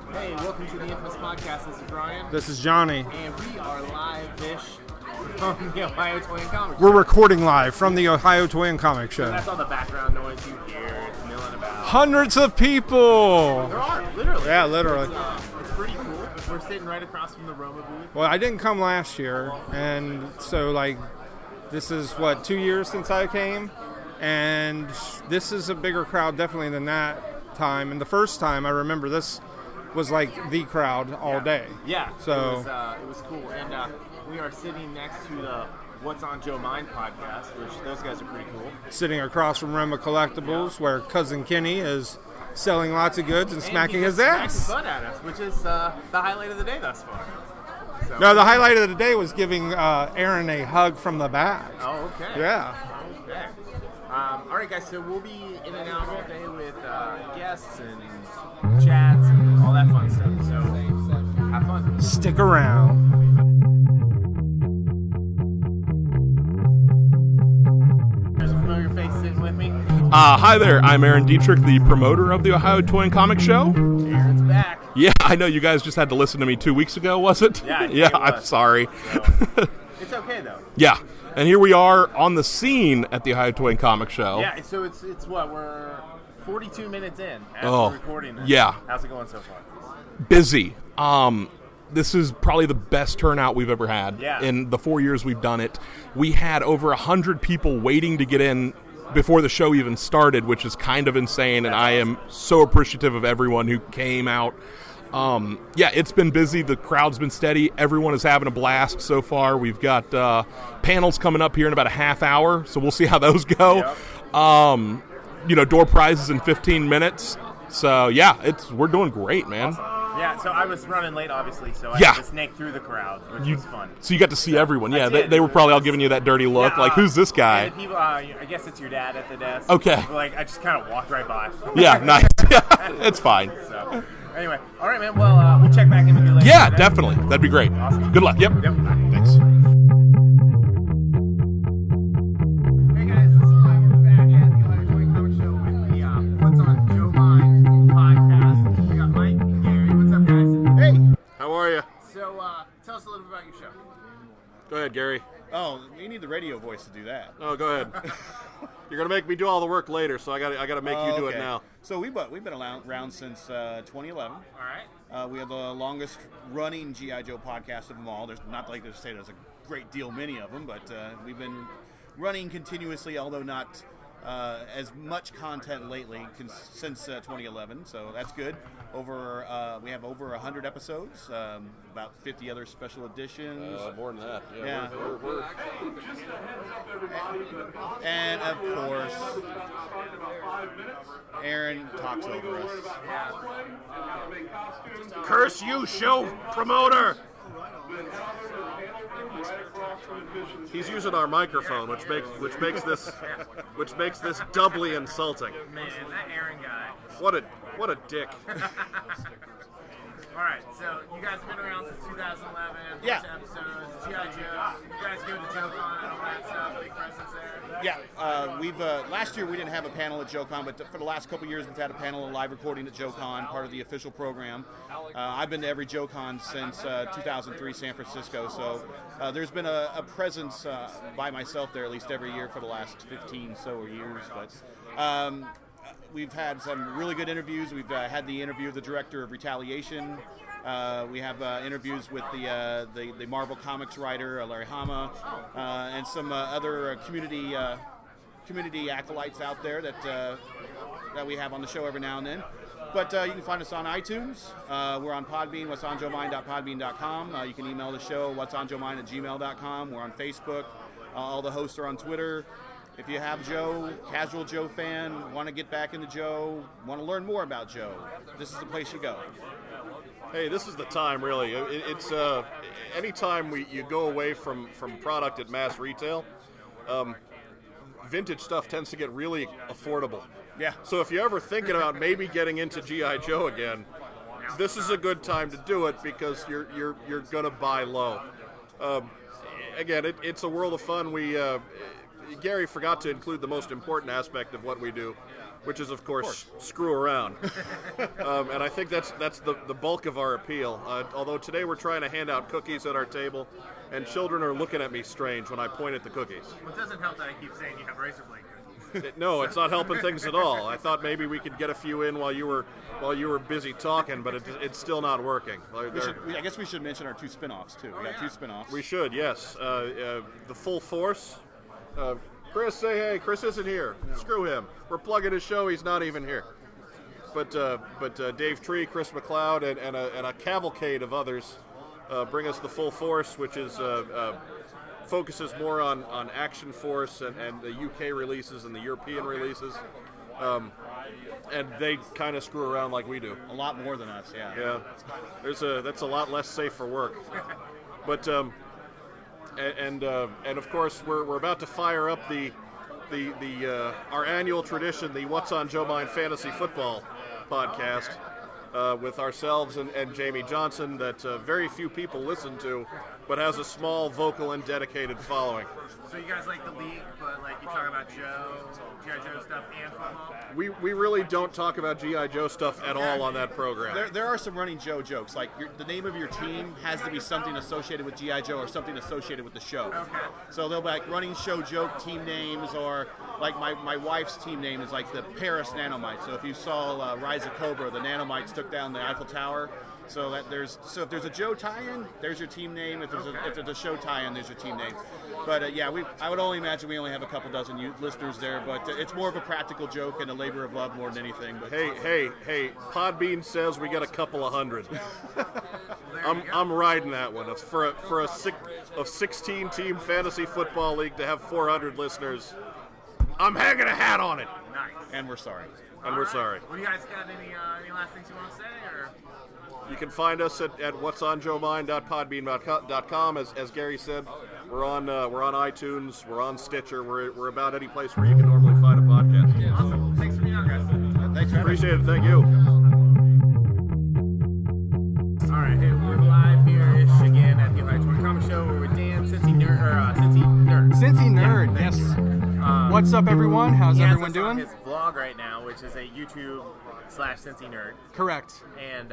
Hey, welcome to the Infamous Podcast. This is Brian. This is Johnny. And we are live-ish from the Ohio Toy and Comic Show. We're recording live from the Ohio Toy and Comic Show. So that's all the background noise you hear. It's milling about. Hundreds of people! There are, literally. Yeah, literally. It's pretty cool. We're sitting right across from the Roma booth. Well, I didn't come last year, and so, this is, 2 years since I came? And this is a bigger crowd, definitely, than that time. And the first time, I remember this was the crowd all day. Yeah, so it was cool. And we are sitting next to the What's on Joe Mind podcast, which those guys are pretty cool. Sitting across from Roma Collectibles, where Cousin Kenny is selling lots of goods and smacking his ass. Smacking butt at us, which is the highlight of the day thus far. So. No, the highlight of the day was giving Aaron a hug from the back. Oh, okay. Yeah. Okay. All right, guys, so we'll be in and out all day with guests and chats and all that fun stuff. So have fun. Stick around. There's a familiar face sitting with me. Hi there, I'm Aaron Dietrich, the promoter of the Ohio Toy and Comic Show. Aaron's back. Yeah, I know you guys just had to listen to me 2 weeks ago, was it? Yeah, I'm sorry. So, it's okay, though. Yeah, and here we are on the scene at the Ohio Toy and Comic Show. Yeah, so it's what, we're 42 minutes in as we're recording this. Yeah. How's it going so far? Busy. This is probably the best turnout we've ever had in the 4 years we've done it. We had over 100 people waiting to get in before the show even started, which is kind of insane, and I am so appreciative of everyone who came out. It's been busy. The crowd's been steady. Everyone is having a blast so far. We've got panels coming up here in about a half hour, so we'll see how those go. Yep. Door prizes in 15 minutes. So, we're doing great, man. Awesome. Yeah, so I was running late, obviously, so I had to snake through the crowd, which was fun. So you got to see everyone. Yeah, they were probably all giving you that dirty look, who's this guy? And people, I guess it's your dad at the desk. Okay. I just kind of walked right by. Yeah, nice. It's fine. So, anyway, all right, man. Well, we'll check back in with you later. Yeah, definitely. That'd be great. Awesome. Good luck. Yep. Thanks. Hey, guys. This is Mike back at the Ohio Toy Comic Show with the What's on Joe Mind podcast. We got Mike and Gary. What's up, guys? Hey. How are you? So, tell us a little bit about your show. Go ahead, Gary. Oh, you need the radio voice to do that. Oh, go ahead. You're gonna make me do all the work later, so I gotta make you do it now. So we've been around since 2011. All right. We have the longest running G.I. Joe podcast of them all. There's not like to say there's a great deal many of them, but we've been running continuously, although not as much content lately since 2011. So that's good. We have over 100 episodes, about 50 other special editions. More than that. Yeah. We're... And of course, Aaron talks over us. Curse you, show promoter! He's using our microphone, which makes this doubly insulting. Man, that Aaron guy. What a dick. All right, so you guys have been around since 2011. Yeah. Episodes, G.I. Joe. You guys go to JoeCon and all that stuff. Big presence there. Yeah, we've last year we didn't have a panel at JoeCon, but for the last couple years we've had a panel and live recording at JoeCon, part of the official program. I've been to every JoeCon since 2003, San Francisco, so there's been a presence by myself there at least every year for the last 15 so years. But we've had some really good interviews. We've had the interview of the director of Retaliation. We have interviews with the Marvel Comics writer Larry Hama, and some other community acolytes out there that we have on the show every now and then. But you can find us on iTunes. We're on Podbean, whatsonjoemind.podbean.com. You can email the show, whatsonjoemind@gmail.com. We're on Facebook. All the hosts are on Twitter. If you have Joe, casual Joe fan, want to get back into Joe, want to learn more about Joe, this is the place you go. Hey, this is the time, really. It's anytime you go away from product at mass retail, vintage stuff tends to get really affordable. Yeah. So if you're ever thinking about maybe getting into G.I. Joe again, this is a good time to do it because you're gonna buy low. Again, it's a world of fun. Gary forgot to include the most important aspect of what we do. which is, of course, screw around. And I think that's the bulk of our appeal. Although today we're trying to hand out cookies at our table, and children are looking at me strange when I point at the cookies. Well, it doesn't help that I keep saying you have razor blade cookies. No, it's not helping things at all. I thought maybe we could get a few in while you were busy talking, but it's still not working. I guess we should mention our 2 spin-offs, too. We got 2 spin-offs. We should, yes. The Full Force. Chris, say hey. Chris isn't here. Screw him. We're plugging his show. He's not even here. But Dave Tree, Chris McLeod, and a cavalcade of others bring us the Full Force, which is focuses more on Action Force and the UK releases and the European releases. And they kind of screw around like we do. A lot more than us, yeah. Yeah. That's a lot less safe for work. But and of course we're about to fire up the our annual tradition, the What's on Joe Mind Fantasy Football podcast, with ourselves and Jamie Johnson, that very few people listen to, but has a small vocal and dedicated following. So you guys like the league, but like you talk about G.I. Joe stuff and football? We really don't talk about G.I. Joe stuff at all on that program. There are some running Joe jokes, like the name of your team has to be something associated with G.I. Joe or something associated with the show. Okay. So they'll be like running show joke team names, or like my wife's team name is like the Paris Nanomites. So if you saw Rise of Cobra, the Nanomites took down the Eiffel Tower. So if there's a Joe tie-in, there's your team name. If there's a show tie-in, there's your team name. But I would only imagine we only have a couple dozen listeners there. But it's more of a practical joke and a labor of love more than anything. But Hey! Podbean says we got a couple of hundred. I'm riding that one. For a 16-team fantasy football league to have 400 listeners, I'm hanging a hat on it. Nice. And we're sorry. Sorry. Well, you guys got any last things you want to say, or? You can find us at whatsonjoemind.podbean.com. As Gary said, we're on iTunes, we're on Stitcher, we're about any place where you can normally find a podcast. Awesome. Thanks for being on, guys. Thanks for having Appreciate it. Thank you. All right, hey, we're live here-ish again at the Ohio Touring Comic Show. We're with Dan, Cincy Nerd. Cincy Nerd, yes. What's up, everyone? How's everyone doing? He has his vlog right now, which is a YouTube/Cincy Nerd. Correct. And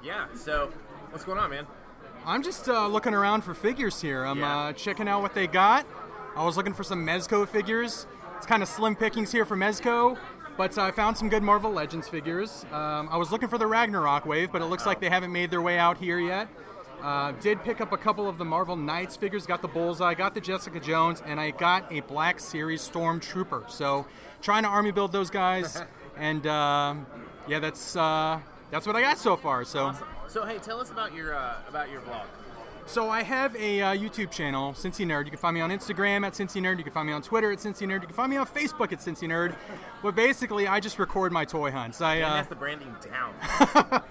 so what's going on, man? I'm just looking around for figures here. I'm checking out what they got. I was looking for some Mezco figures. It's kind of slim pickings here for Mezco, but I found some good Marvel Legends figures. I was looking for the Ragnarok wave, but it looks like they haven't made their way out here yet. Did pick up a couple of the Marvel Knights figures, got the Bullseye, got the Jessica Jones, and I got a Black Series Stormtrooper. So trying to army build those guys, and that's what I got so far. So, awesome. So hey, tell us about your vlog. So I have a YouTube channel, Cincy Nerd. You can find me on Instagram at Cincy Nerd. You can find me on Twitter at Cincy Nerd. You can find me on Facebook at Cincy Nerd. But basically, I just record my toy hunts. That's the branding down.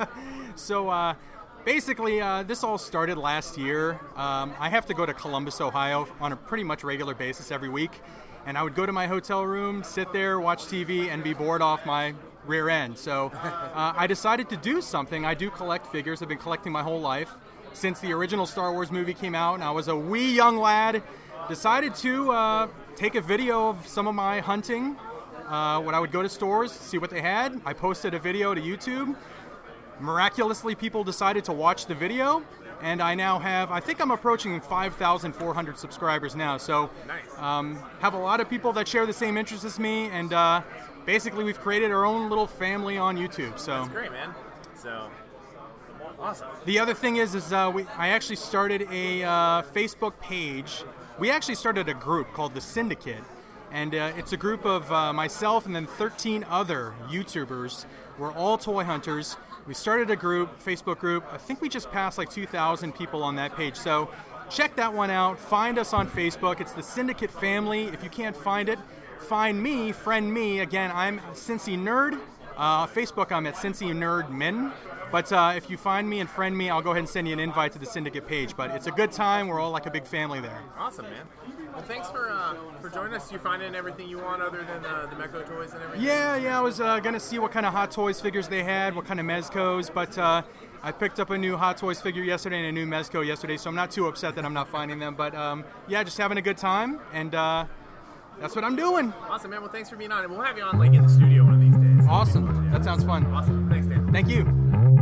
So basically, this all started last year. I have to go to Columbus, Ohio on a pretty much regular basis every week. And I would go to my hotel room, sit there, watch TV, and be bored off my rear end. So I decided to do something. I do collect figures. I've been collecting my whole life since the original Star Wars movie came out, and I was a wee young lad. Decided to take a video of some of my hunting when I would go to stores, see what they had. I posted a video to YouTube. Miraculously, people decided to watch the video, and I now have, I think I'm approaching 5,400 subscribers now. So nice. Have a lot of people that share the same interests as me, and basically we've created our own little family on YouTube. So that's great, man. So awesome. The other thing is I actually started a Facebook page. We actually started a group called The Syndicate, and it's a group of myself and then 13 other YouTubers. We're all toy hunters. We started a group, Facebook group. I think we just passed like 2,000 people on that page. So check that one out. Find us on Facebook. It's The Syndicate Family. If you can't find it, find me, friend me. Again, I'm Cincy Nerd. Facebook, I'm at Cincy Nerd Min. But if you find me and friend me, I'll go ahead and send you an invite to the Syndicate page. But it's a good time. We're all like a big family there. Awesome, man. Well, thanks for joining us. You finding everything you want other than the Mezco toys and everything? Yeah. I was going to see what kind of Hot Toys figures they had, what kind of Mezcos. But I picked up a new Hot Toys figure yesterday and a new Mezco yesterday, so I'm not too upset that I'm not finding them. But just having a good time, and that's what I'm doing. Awesome, man. Well, thanks for being on. And we'll have you on like in the studio one of these days. Awesome. That sounds fun. Awesome. Thanks, Dan. Thank you.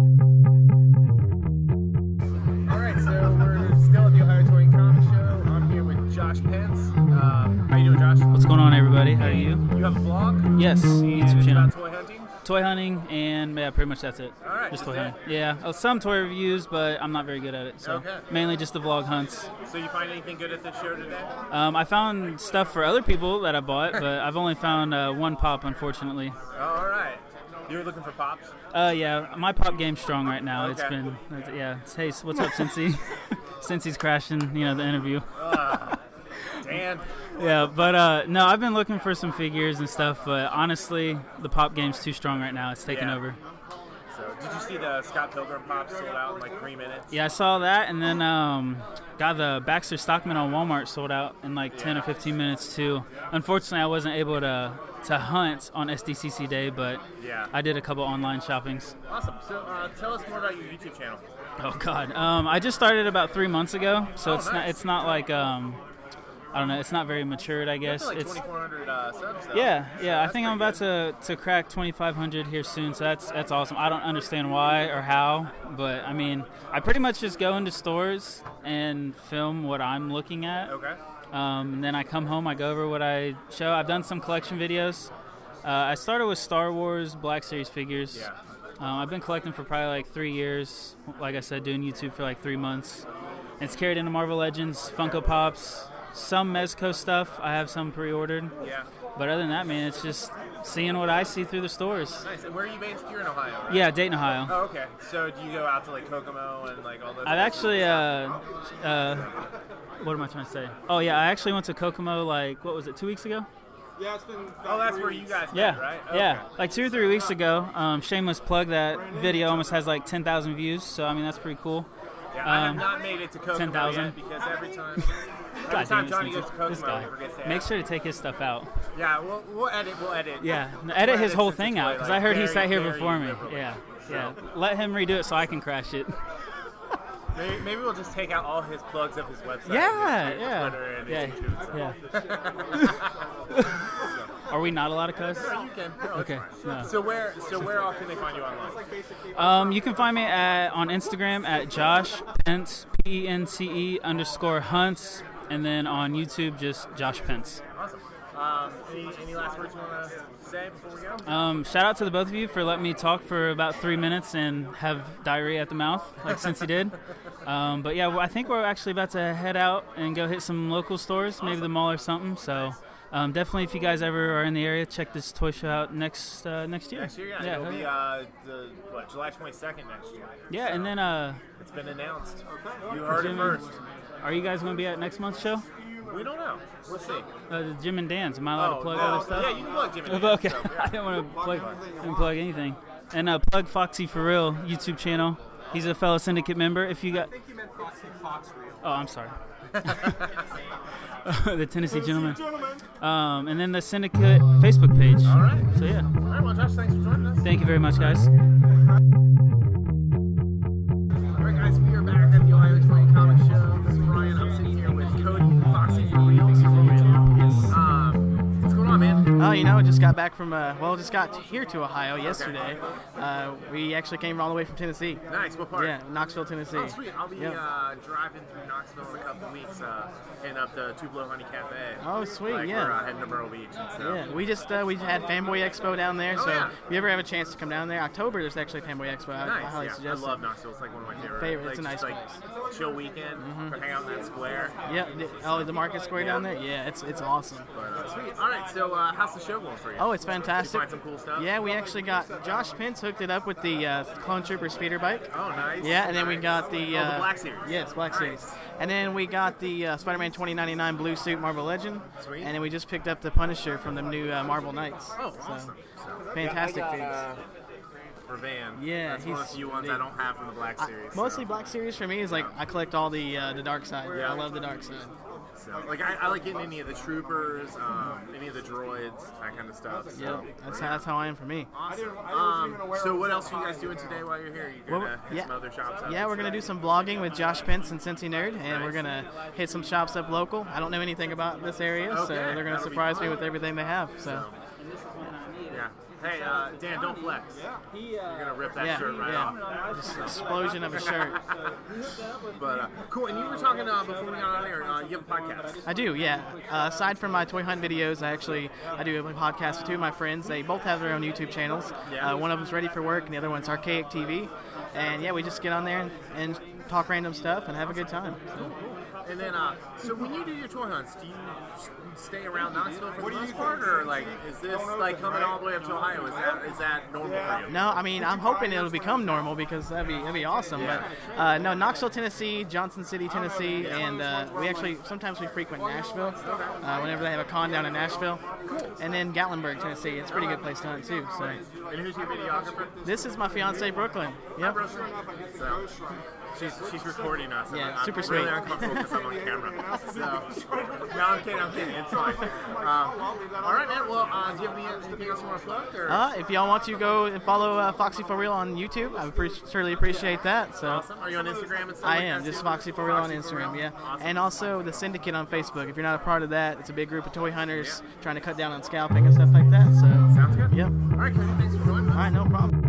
All right, so we're still at the Ohio Touring Comic Show. I'm here with Josh Pence. How you doing, Josh? What's going on, everybody? How are you? You have a vlog? Yes, And YouTube it's channel. about toy hunting? Toy hunting, and yeah, pretty much that's it. All right, just just toy hunting. Yeah, some toy reviews, but I'm not very good at it. So Okay. mainly just the vlog hunts. So you find anything good at this show today? I found stuff for other people that I bought, but I've only found one pop, unfortunately. Oh, all right. You were looking for pops? Yeah, my pop game's strong right now. It's Okay. been, yeah. Hey, what's up, Cincy? Cincy's crashing, the interview. Dan. Yeah, but no, I've been looking for some figures and stuff, but honestly, the pop game's too strong right now. It's taking Yeah. over. So did you see the Scott Pilgrim pops sold out in like 3 minutes? Yeah, I saw that, and then got the Baxter Stockman on Walmart sold out in like 10 or 15 minutes too. Unfortunately, I wasn't able to hunt on SDCC day, but Yeah. I did a couple online shoppings. Awesome. So tell us more about your YouTube channel. Oh God, I just started about 3 months ago, so it's not like I don't know, it's not very matured, I guess. Like It's 2,400 subs though. yeah. I that's think I'm pretty about to crack 2,500 here soon, so that's awesome. I don't understand why or how, but I mean, I pretty much just go into stores and film what I'm looking at. Okay. And then I come home, I go over what I show. I've done some collection videos. I started with Star Wars Black Series figures. Yeah. I've been collecting for probably like 3 years. Like I said, doing YouTube for like 3 months. It's carried into Marvel Legends, Funko Pops, some Mezco stuff. I have some pre-ordered. Yeah. But other than that, man, it's just seeing what I see through the stores. Nice. And where are you based? You're in Ohio, right? Yeah, Dayton, Ohio. Oh, okay. So do you go out to like Kokomo and like all those? I've actually, what am I trying to say? Oh, yeah, I actually went to Kokomo like, what was it, 2 weeks ago? Yeah, it's been. Oh, that's where you guys Yeah, met, right? yeah. Okay. Like 2 or 3 weeks ago, shameless plug, that video almost has like 10,000 views, so I mean, that's pretty cool. Yeah, I have not made it to Kokomo 10,000. yet because every time God damn it, Johnny Spencer. goes to Kokomo, This guy. he forgets to Make ask. sure to take his stuff out. Yeah, we'll edit. Yeah, We'll edit his whole since thing it's out, way, because like, I heard he very, sat here very before me. liberal. Yeah, So, yeah. Let him redo it so I can crash it. Maybe we'll just take out all his plugs of his website. Yeah, and his yeah. Twitter and Yeah, his YouTube. yeah. Are we not allowed to cuss? Yeah, you can. No, it's Okay, fine. no. So where all can they find you online? You can find me on Instagram at Josh Pence, PENCE_hunts, and then on YouTube just Josh Pence. Awesome. Any last words you want to say before we go? Shout out to the both of you for letting me talk for about 3 minutes and have diarrhea at the mouth, like Cincy did. But yeah, I think we're actually about to head out and go hit some local stores, maybe the mall or something. So definitely, if you guys ever are in the area, check this toy show out next year. Next year, yeah. It'll be July 22nd next year. Yeah, and then It's been announced. You heard it first. are you guys going to be at next month's show? We don't know. We'll see. The Jim and Dan's. Am I allowed to plug no. other stuff? Yeah, you can plug Jim and Dan. Okay, So, yeah. I didn't want to plug anything. And plug Foxy for Real YouTube channel. He's a fellow syndicate member. If you got, I think you meant Fox Real. oh, I'm sorry. The Tennessee Gentleman. And then the Syndicate Facebook page. All right. So yeah, All right, well, Josh, thanks for joining us. thank you very much, guys. All right, guys, we are back at the Ohio Touring Comic Show. This is Brian. I'm sitting here with Cody, Foxy for Real. What's going on, man? Oh, just got back from, just got here to Ohio yesterday. We actually came all the way from Tennessee. Nice. What part? Yeah, Knoxville, Tennessee. Oh, sweet. I'll be Yep. driving through Knoxville in a couple of weeks, heading up to Tupelo Honey Cafe. Oh, sweet, Like, yeah. We're heading to Myrtle Beach. And stuff. Yeah, we just we had Fanboy Expo down there, so yeah. if you ever have a chance to come down there, October there's actually Fanboy Expo. I Nice. highly Yeah, I suggest love it. Knoxville. It's like one of my favorite. Favorite. It's a Like, nice just, like, chill weekend. Hang out in that square. Yeah, the Market Square down there. Yeah, it's awesome. But, sweet. All right. So how's the show going for you? Oh, it's Did you fantastic. find some cool stuff? Yeah, we actually got Josh Pence hooked it up with the Clone Trooper speeder bike. Oh, nice. Yeah, and then we Nice. got the the Black Series. Yes, Black Nice. Series. And then we got the Spider-Man 2099 blue suit Marvel Legend. Sweet. And then we just picked up the Punisher from the new Marvel Knights. Oh, awesome. So, Fantastic I things. got, for Van. Yeah, That's one of the he's few ones big. I don't have from the Black Series. Mostly so. Black Series for me is like I collect all the Dark Side. Yeah. I love the Dark Side. So, like I like getting any of the troopers, any of the droids, that kind of stuff. So. Yep, that's how I am for me. Awesome. So what else are you guys doing today while you're here? You gonna hit some other shops up? Yeah, we're gonna do some vlogging with Josh Pence and Cincy Nerd, and we're gonna hit some shops up local. I don't know anything about this area, so Okay, they're gonna that'll be surprise me fun. with everything they have. So Yeah. Hey, Dan, don't flex. You're gonna rip that shirt right off. Just an explosion of a shirt. But cool. And you were talking before we got on air. You have a podcast. I do, yeah. Aside from my toy hunt videos, I do a podcast with two of my friends. They both have their own YouTube channels. Yeah. One of them's Ready for Work, and the other one's Archaic TV. And yeah, we just get on there and talk random stuff and have a good time. And then, so when you do your toy hunts, do you stay around Knoxville for the most part, or like is this like coming all the way up to Ohio? Is that normal for you? No, I mean I'm hoping it'll become normal because that'd be awesome. But no, Knoxville, Tennessee, Johnson City, Tennessee, and we sometimes frequent Nashville whenever they have a con down in Nashville. And then Gatlinburg, Tennessee. It's a pretty good place to hunt too. So. And who's your videographer? This is my fiance Brooklyn. Yep. So she's recording us. Yeah, I'm super really sweet. uncomfortable because I'm on camera. So no, I'm kidding. It's fine. All right, man. Well, do you have anything else you want to plug? Or? If y'all want to go and follow Foxy For Real on YouTube, I would surely appreciate that. So. Awesome. Are you on Instagram and stuff? I am, just Foxy For Real on Instagram, yeah. Awesome. And also the Syndicate on Facebook. If you're not a part of that, it's a big group of toy hunters trying to cut down on scalping and stuff like that. So sounds good. Yep. All right, Cody, thanks for joining us. All right, no problem.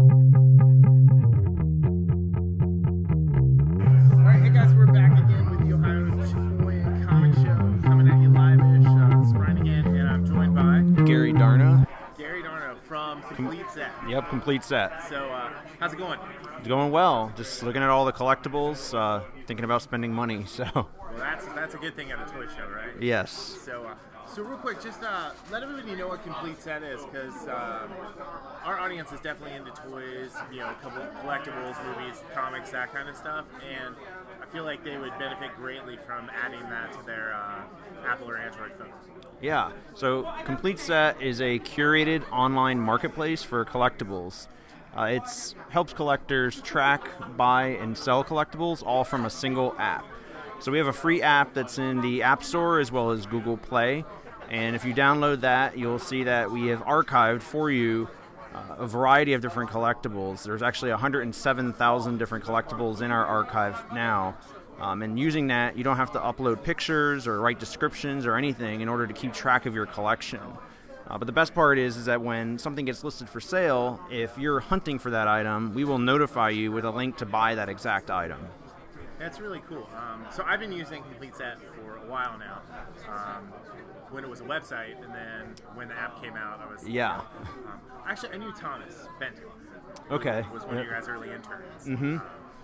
All right, hey guys, we're back again with the Ohio Toy Comic Show, coming at you live-ish. This is Brian again, and I'm joined by Gary Darno. Gary Darno from Complete Set. Yep, Complete Set. So, how's it going? It's going well. Just looking at all the collectibles, thinking about spending money. So. Well, that's a good thing at a toy show, right? Yes. So real quick, just let everybody know what Complete Set is, because our audience is definitely into toys, a couple of collectibles, movies, comics, that kind of stuff, and I feel like they would benefit greatly from adding that to their Apple or Android phone. Yeah. So Complete Set is a curated online marketplace for collectibles. It helps collectors track, buy, and sell collectibles all from a single app. So we have a free app that's in the App Store as well as Google Play. And if you download that, you'll see that we have archived for you a variety of different collectibles. There's actually 107,000 different collectibles in our archive now. And using that, you don't have to upload pictures or write descriptions or anything in order to keep track of your collection. But the best part is that when something gets listed for sale, if you're hunting for that item, we will notify you with a link to buy that exact item. That's really cool. So I've been using Complete Set for a while now. When it was a website, and then when the app came out, I was actually I knew Thomas Benton. Okay. Was one of your guys' early interns. Mm-hmm.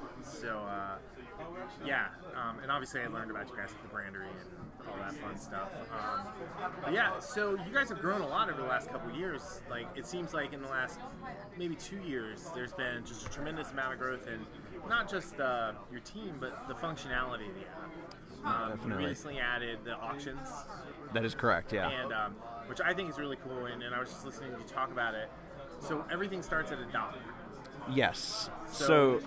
And obviously I learned about you guys at the Brandery and all that fun stuff. So you guys have grown a lot over the last couple of years. Like, it seems like in the last maybe 2 years, there's been just a tremendous amount of growth in not just your team, but the functionality of the app. Definitely. You recently added the auctions. That is correct, yeah. And which I think is really cool, and I was just listening to you talk about it. So everything starts at $1. Yes. So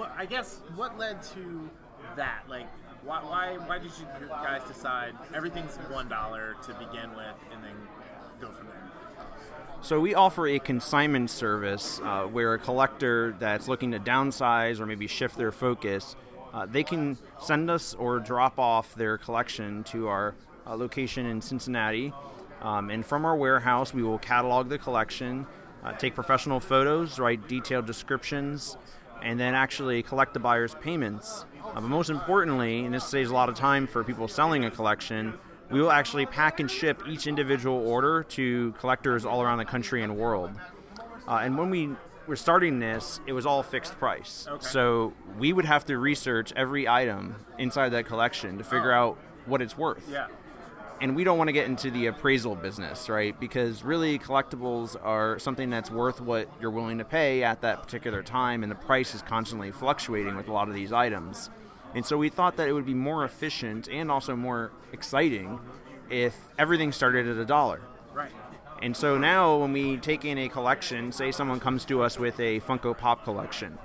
what led to that? Like, why did you guys decide everything's $1 to begin with, and then go from there? So we offer a consignment service where a collector that's looking to downsize or maybe shift their focus, they can send us or drop off their collection to our location in Cincinnati. And from our warehouse, we will catalog the collection, take professional photos, write detailed descriptions, and then actually collect the buyer's payments. But most importantly, and this saves a lot of time for people selling a collection, we will actually pack and ship each individual order to collectors all around the country and world. And when we were starting this, it was all fixed price. Okay. So we would have to research every item inside that collection to figure out what it's worth. Yeah. And we don't want to get into the appraisal business, right? Because really collectibles are something that's worth what you're willing to pay at that particular time, and the price is constantly fluctuating with a lot of these items. And so we thought that it would be more efficient and also more exciting if everything started at $1. Right. And so now when we take in a collection, say someone comes to us with a Funko Pop collection,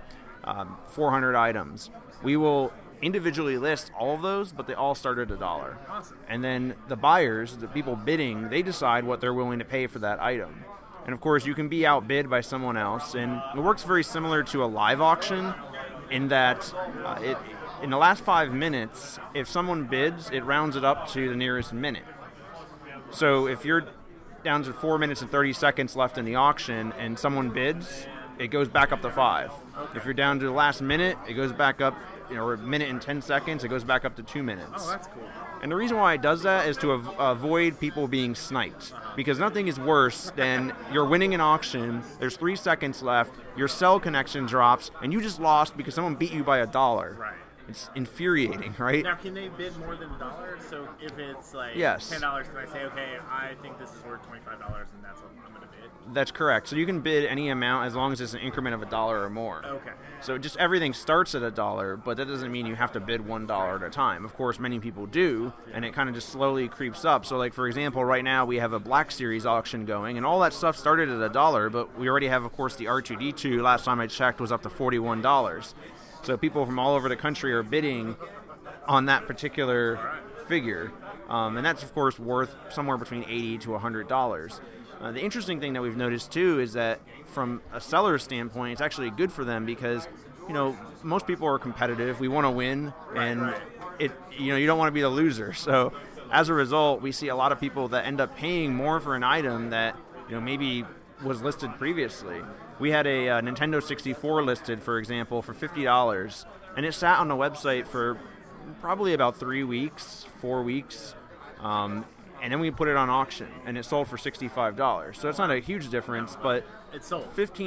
400 items, we will individually list all of those, but they all start at $1. Awesome. And then the buyers, the people bidding, they decide what they're willing to pay for that item. And of course, you can be outbid by someone else, and it works very similar to a live auction in that in the last 5 minutes, if someone bids, it rounds it up to the nearest minute. So if you're down to 4 minutes and 30 seconds left in the auction and someone bids, it goes back up to 5. Okay. If you're down to the last minute, it goes back up, or a minute and 10 seconds, it goes back up to 2 minutes. Oh, that's cool. And the reason why it does that is to avoid people being sniped. Because nothing is worse than you're winning an auction, there's 3 seconds left, your cell connection drops, and you just lost because someone beat you by $1. Right. It's infuriating, right? Now, can they bid more than $1? So if it's like Yes. $10, can I say, okay, I think this is worth $25, and that's what I'm going to bid? That's correct. So you can bid any amount as long as it's an increment of $1 or more. Okay. So just everything starts at $1, but that doesn't mean you have to bid $1 at a time. Of course, many people do, and it kind of just slowly creeps up. So, like, for example, right now we have a Black Series auction going, and all that stuff started at $1, but we already have, of course, the R2-D2, last time I checked, was up to $41. So people from all over the country are bidding on that particular figure, and that's, of course, worth somewhere between $80 to $100. The interesting thing that we've noticed, too, is that from a seller's standpoint, it's actually good for them because, most people are competitive. We want to win, and you don't want to be the loser. So as a result, we see a lot of people that end up paying more for an item that, maybe was listed previously. We had a Nintendo 64 listed, for example, for $50, and it sat on the website for probably about 3 weeks, 4 weeks, and then we put it on auction, and it sold for $65. So it's not a huge difference, but it sold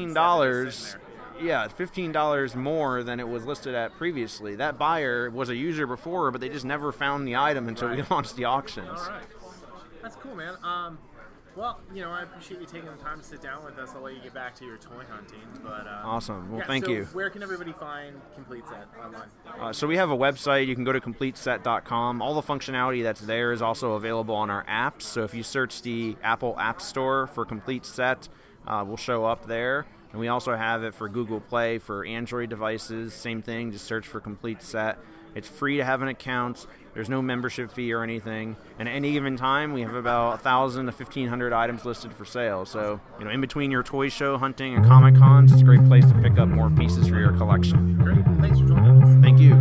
$15. Yeah, $15 more than it was listed at previously. That buyer was a user before, but they just never found the item until we launched the auctions. All right. That's cool, man. Well, I appreciate you taking the time to sit down with us. I'll let you get back to your toy hunting. But awesome. Well, thank you. Where can everybody find Complete Set online? So we have a website. You can go to CompleteSet.com. All the functionality that's there is also available on our apps. So if you search the Apple App Store for Complete Set, we'll show up there. And we also have it for Google Play for Android devices. Same thing, just search for Complete Set. It's free to have an account. There's no membership fee or anything. And at any given time, we have about 1,000 to 1,500 items listed for sale. So, in between your toy show, hunting, and Comic Cons, it's a great place to pick up more pieces for your collection. Great. Thanks for joining us. Thank you.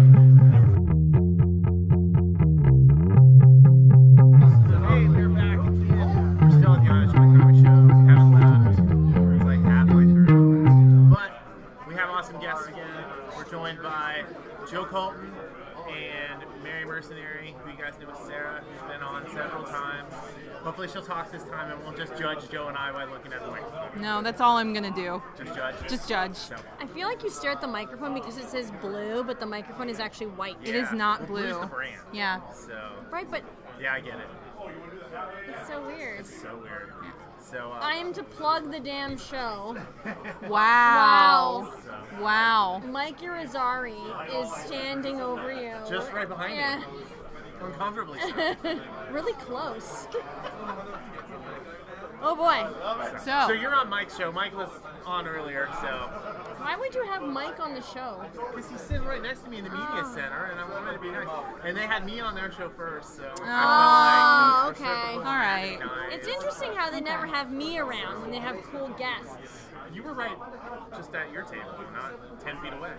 Hey, we're back. We're still at the Honest Toy Comic Show. We haven't left. It's like halfway through. But we have awesome guests again. We're joined by Joe Colton and Mary Mercenary, who you guys know as Sarah, who's been on several times. Hopefully she'll talk this time and won't just judge Joe and I by looking at the microphone. No, that's all I'm going to do. Just judge? Just judge. So. I feel like you stare at the microphone because it says blue, but the microphone is actually white. It is not blue. Blue's the brand. Yeah. So. Right, but... Yeah, I get it. It's so weird. It's so weird. So, I am to plug the damn show. Wow. Wow. Mike Irizarry is standing over you. Just right behind you. Uncomfortably so. Really close. Oh boy. So you're on Mike's show. Mike was on earlier, so. Why would you have Mike on the show? Because he's sitting right next to me in the media center, and I wanted to be nice. And they had me on their show first, so. Oh, okay. All right. It's interesting how they never have me around when they have cool guests. You were right just at your table, not 10 feet away.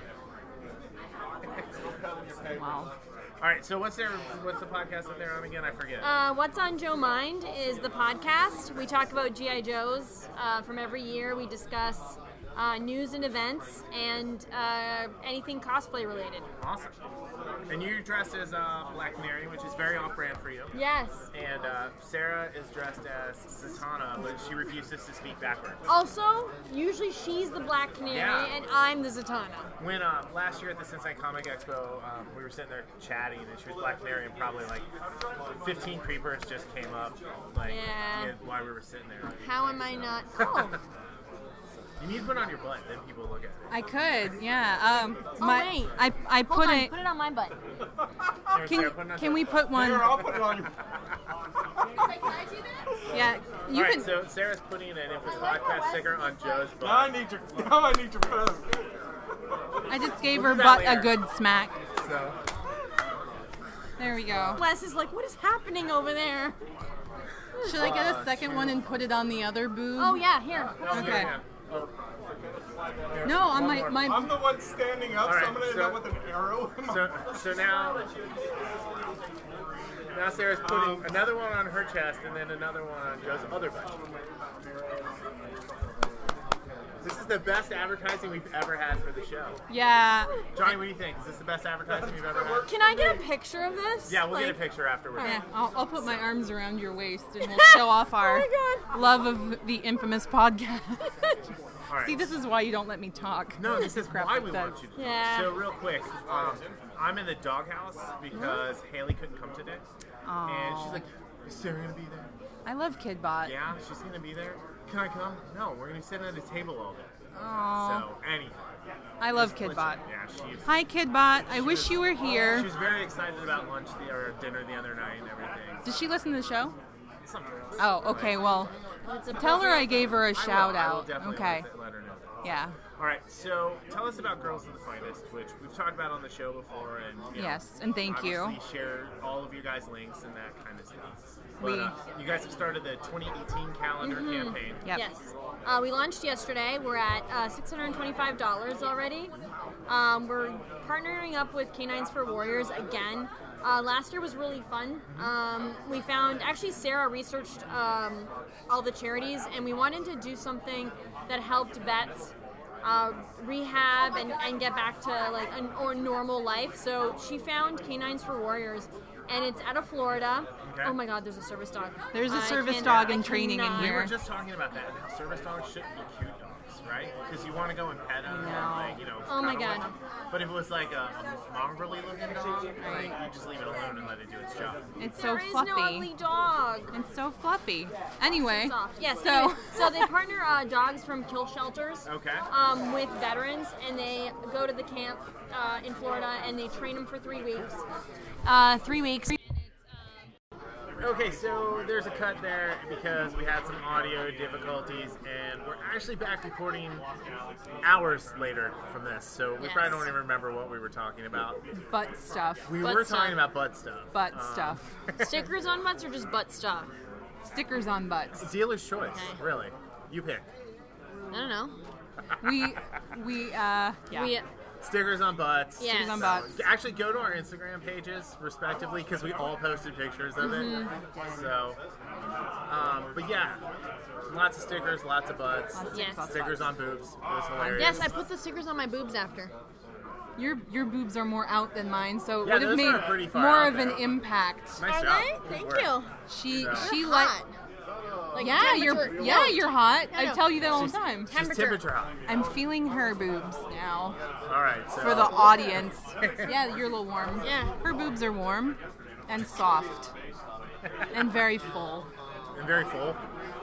Wow. All right, so what's the podcast that they're on again? I forget. What's on Joe Mind is the podcast. We talk about G.I. Joes from every year. We discuss news and events and anything cosplay related. Awesome. And you're dressed as Black Canary, which is very off-brand for you. Yes. And Sarah is dressed as Zatanna, but she refuses to speak backwards. Also, usually she's the Black Canary and I'm the Zatanna. When last year at the Cincinnati Comic Expo, we were sitting there chatting, and she was Black Canary, and probably like 15 creepers just came up, while we were sitting there. How am I not? Oh. You need to put it on your butt, then people look at it. I could, yeah. Wait. I put it. Put it on my butt. Can we put one? Here, I'll put it on your. Can I do that? Yeah, you All right, can. so Sarah's putting an Infus Podcast sticker on Joe's butt. I need your phone. I just gave her butt a good smack. So. There we go. Wes is like, what is happening over there? Should I get a second one and put it on the other boob? Oh yeah, here. Okay. No, on my. I'm the one standing up, All right, so I'm gonna end up with an arrow in my So now. Now Sarah's putting another one on her chest and then another one on Joe's other butt. This is the best advertising we've ever had for the show. Yeah. Johnny, what do you think? Is this the best advertising we've ever had? Can I get a picture of this? Yeah, we'll get a picture afterwards. Yeah, I'll put my arms around your waist and we'll show off our love of the infamous podcast. All right. See, this is why you don't let me talk. No, this is why we want you to. Yeah. So real quick, I'm in the doghouse because Haley couldn't come today. And she's like, is Sarah going to be there? I love KidBot. Yeah, she's going to be there. Can I come? No, we're going to be sitting at a table all day. Aww. So, anyhow. I love KidBot. Yeah, she's... Hi, KidBot. I wish you were here. She was very excited about lunch or dinner the other night and everything. Did she listen to the show? Sometimes. Oh, okay. Well, tell her I gave her a shout out. I will definitely okay. let her know that. Yeah. All right, so tell us about Girls of the Finest, which we've talked about on the show before, and yes, and thank you. Obviously, share all of your guys' links and that kind of stuff. But you guys have started the 2018 calendar campaign. Yep. Yes. We launched yesterday. We're at $625 already. We're partnering up with Canines for Warriors again. Last year was really fun. We found, actually Sarah researched all the charities, and we wanted to do something that helped vets rehab and get back to like a normal life. So she found Canines for Warriors, and it's out of Florida. Okay. Oh my God, there's a service dog. There's a service dog in training in here. We were just talking about that, how service dogs shouldn't be cute dogs, right? Because you want to go and pet them, and like, you know. Oh my God. But if it was like a mongrelly looking dog, like, you just leave it alone and let it do its job. It's so fluffy. There is no ugly dog. It's so fluffy. Anyway. Yes. So, so they partner dogs from kill shelters. Okay. With veterans, and they go to the camp in Florida, and they train them for 3 weeks. 3 weeks. Okay, so there's a cut there because we had some audio difficulties, and we're actually back recording hours later from this, so we probably don't even remember what we were talking about. Butt stuff. We were talking about butt stuff. Butt stuff. Stickers on butts or just butt stuff? Stickers on butts. Dealer's choice, really. You pick. I don't know. Yeah. Stickers on butts. Yes. Stickers on butts. Actually, go to our Instagram pages, respectively, because we all posted pictures of it. So, but yeah, lots of stickers, lots of butts. Yes. Stickers on boobs. It was hilarious. Yes, I put the stickers on my boobs after. Your boobs are more out than mine, so it Yeah, would have those made are pretty far more out of an there. impact. Nice Are job. they? Good Thank work. you. She Hot. Like yeah, temperature. you're hot. No, I no. tell you that all the time. She's temperature hot. I'm feeling her boobs now. All right, so For the audience. Yeah, you're a little warm. Yeah. Her boobs are warm and soft and very full. and very full.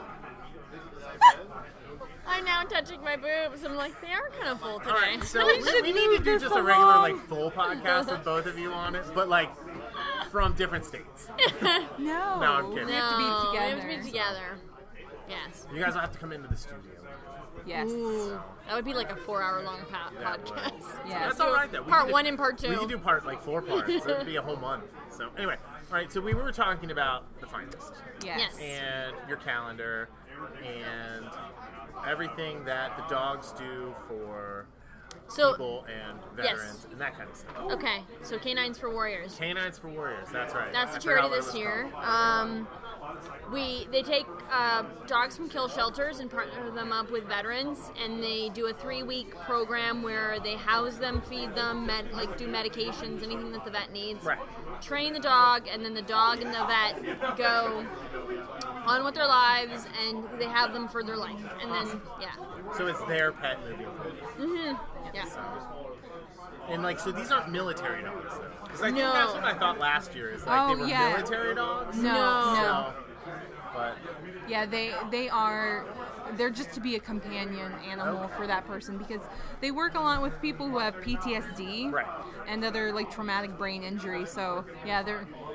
I'm now touching my boobs. I'm like, they are kind of full today. All right, so we need to do just a regular like full podcast with both of you on it, but like from different states. No, I'm kidding. we have to be We together. have to be together. Yes. You guys will have to come into the studio. Yes. Ooh, that would be like a 4-hour-long podcast. Yeah. That's all right though. Part 1 and part 2. We can do part like 4 parts. So it'd be a whole month. So anyway, all right. So we were talking about the Finest. Yes. And your calendar and everything that the dogs do for people and veterans and that kind of stuff. Okay, so Canines for Warriors. Canines for Warriors. That's right. That's I the charity forgot what it this was year. called. They take dogs from kill shelters and partner them up with veterans, and they do a 3-week program where they house them, feed them, do medications, anything that the vet needs. Right. Train the dog, and then the dog and the vet go on with their lives, and they have them for their life. And then, So it's their pet moving forward. Mm-hmm. Yeah. And like, so these aren't military dogs, though. Because I think that's what I thought last year. Is like they were military dogs. No. But yeah, they are. They're just to be a companion animal for that person because they work a lot with people who have PTSD and other like traumatic brain injury. So yeah,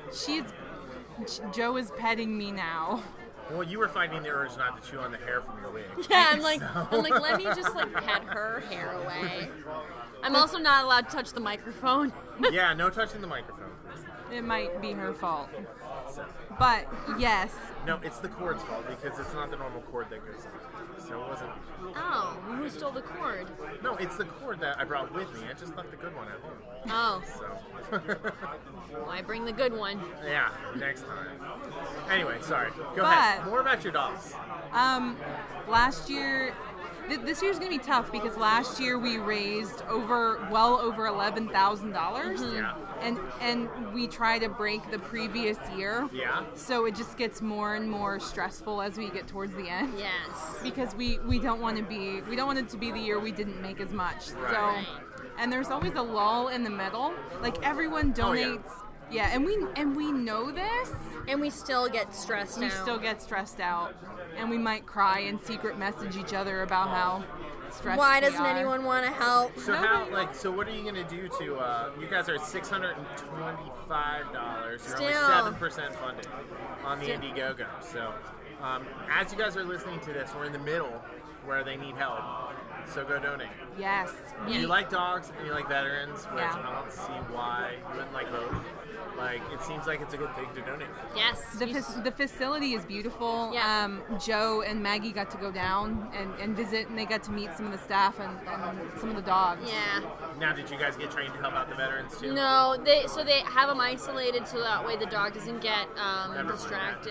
Joe is petting me now. Well, you were fighting the urge not to chew on the hair from your wig. Yeah, I'm like, let me just like pet her hair away. I'm also not allowed to touch the microphone. Yeah, no touching the microphone. It might be her fault. But yes. No, it's the cord's fault because it's not the normal cord that goes in. So it wasn't. Oh, who stole the cord? No, it's the cord that I brought with me. I just left the good one at home. Oh. So. Why bring the good one? Yeah, next time. Anyway, sorry. Go ahead. More about your dogs. Last year. This year's going to be tough because last year we raised well over $11,000. Mm-hmm. Yeah. And we try to break the previous year. Yeah. So it just gets more and more stressful as we get towards the end. Yes. Because we don't want it to be the year we didn't make as much. Right. So and there's always a lull in the middle. Like everyone donates. Oh, yeah, and we know this. And we still get stressed out. We still get stressed out. And we might cry and secret message each other about how stressed Why we doesn't are. anyone want to help? So so what are you gonna do to? You guys are at $625. You're Still. only 7% funded on the Indiegogo. So as you guys are listening to this, we're in the middle where they need help. So go donate. Yes. If you like dogs and you like veterans, which I don't see why you wouldn't like both. Like, it seems like it's a good thing to donate for. Yes. The facility is beautiful. Yeah. Joe and Maggie got to go down and visit, and they got to meet some of the staff and some of the dogs. Yeah. Now, did you guys get trained to help out the veterans too? No, they have them isolated so that way the dog doesn't get distracted.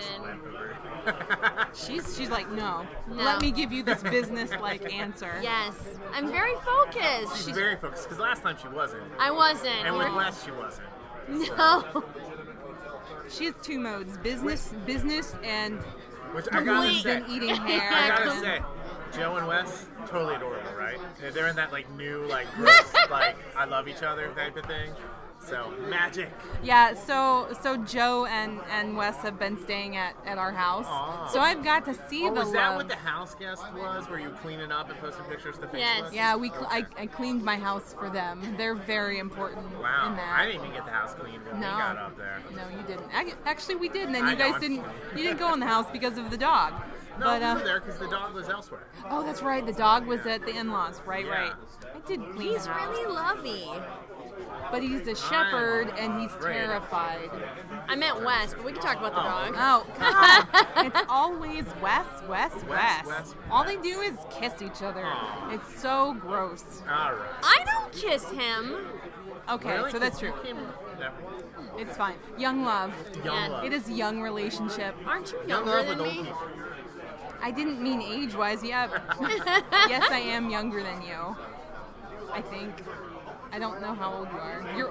She's like, no. Let me give you this business-like answer. Yes. I'm very focused. She's very focused, because last time she wasn't. I wasn't. And with Wes, she wasn't. No. She has two modes: business, and which I gotta say, eating hair. I gotta say, Joe and Wes, totally adorable, right? They're in that like new, like gross, like I love each other type of thing. So magic. Yeah. So Joe and Wes have been staying at our house. Aww. So I've got to see the was that love. what the house guest was? Where you cleaning up and posting pictures to Facebook? Yes. Yeah, I cleaned my house for them. They're very important Wow. in that. I didn't even get the house cleaned when we got up there. No, you didn't. Actually, we did, and then I you know, guys I'm didn't. kidding. You didn't go in the house because of the dog. No, but, we were there because the dog was elsewhere. Oh, that's right. The dog was at the in-laws. Right. Yeah. I did clean He's the house. really lovey. But he's a shepherd, and he's terrified. I meant Wes, but we can talk about the dog. Oh, God. It's always Wes. Wes. All they do is kiss each other. Aw. It's so gross. All right. I don't kiss him. Okay, Really? so that's true. No. It's fine. Young love. Young love. It is a young relationship. Aren't you Young younger love than with old me? people. I didn't mean age-wise. Yeah. Yes, I am younger than you. I think. I don't know how old you are. You're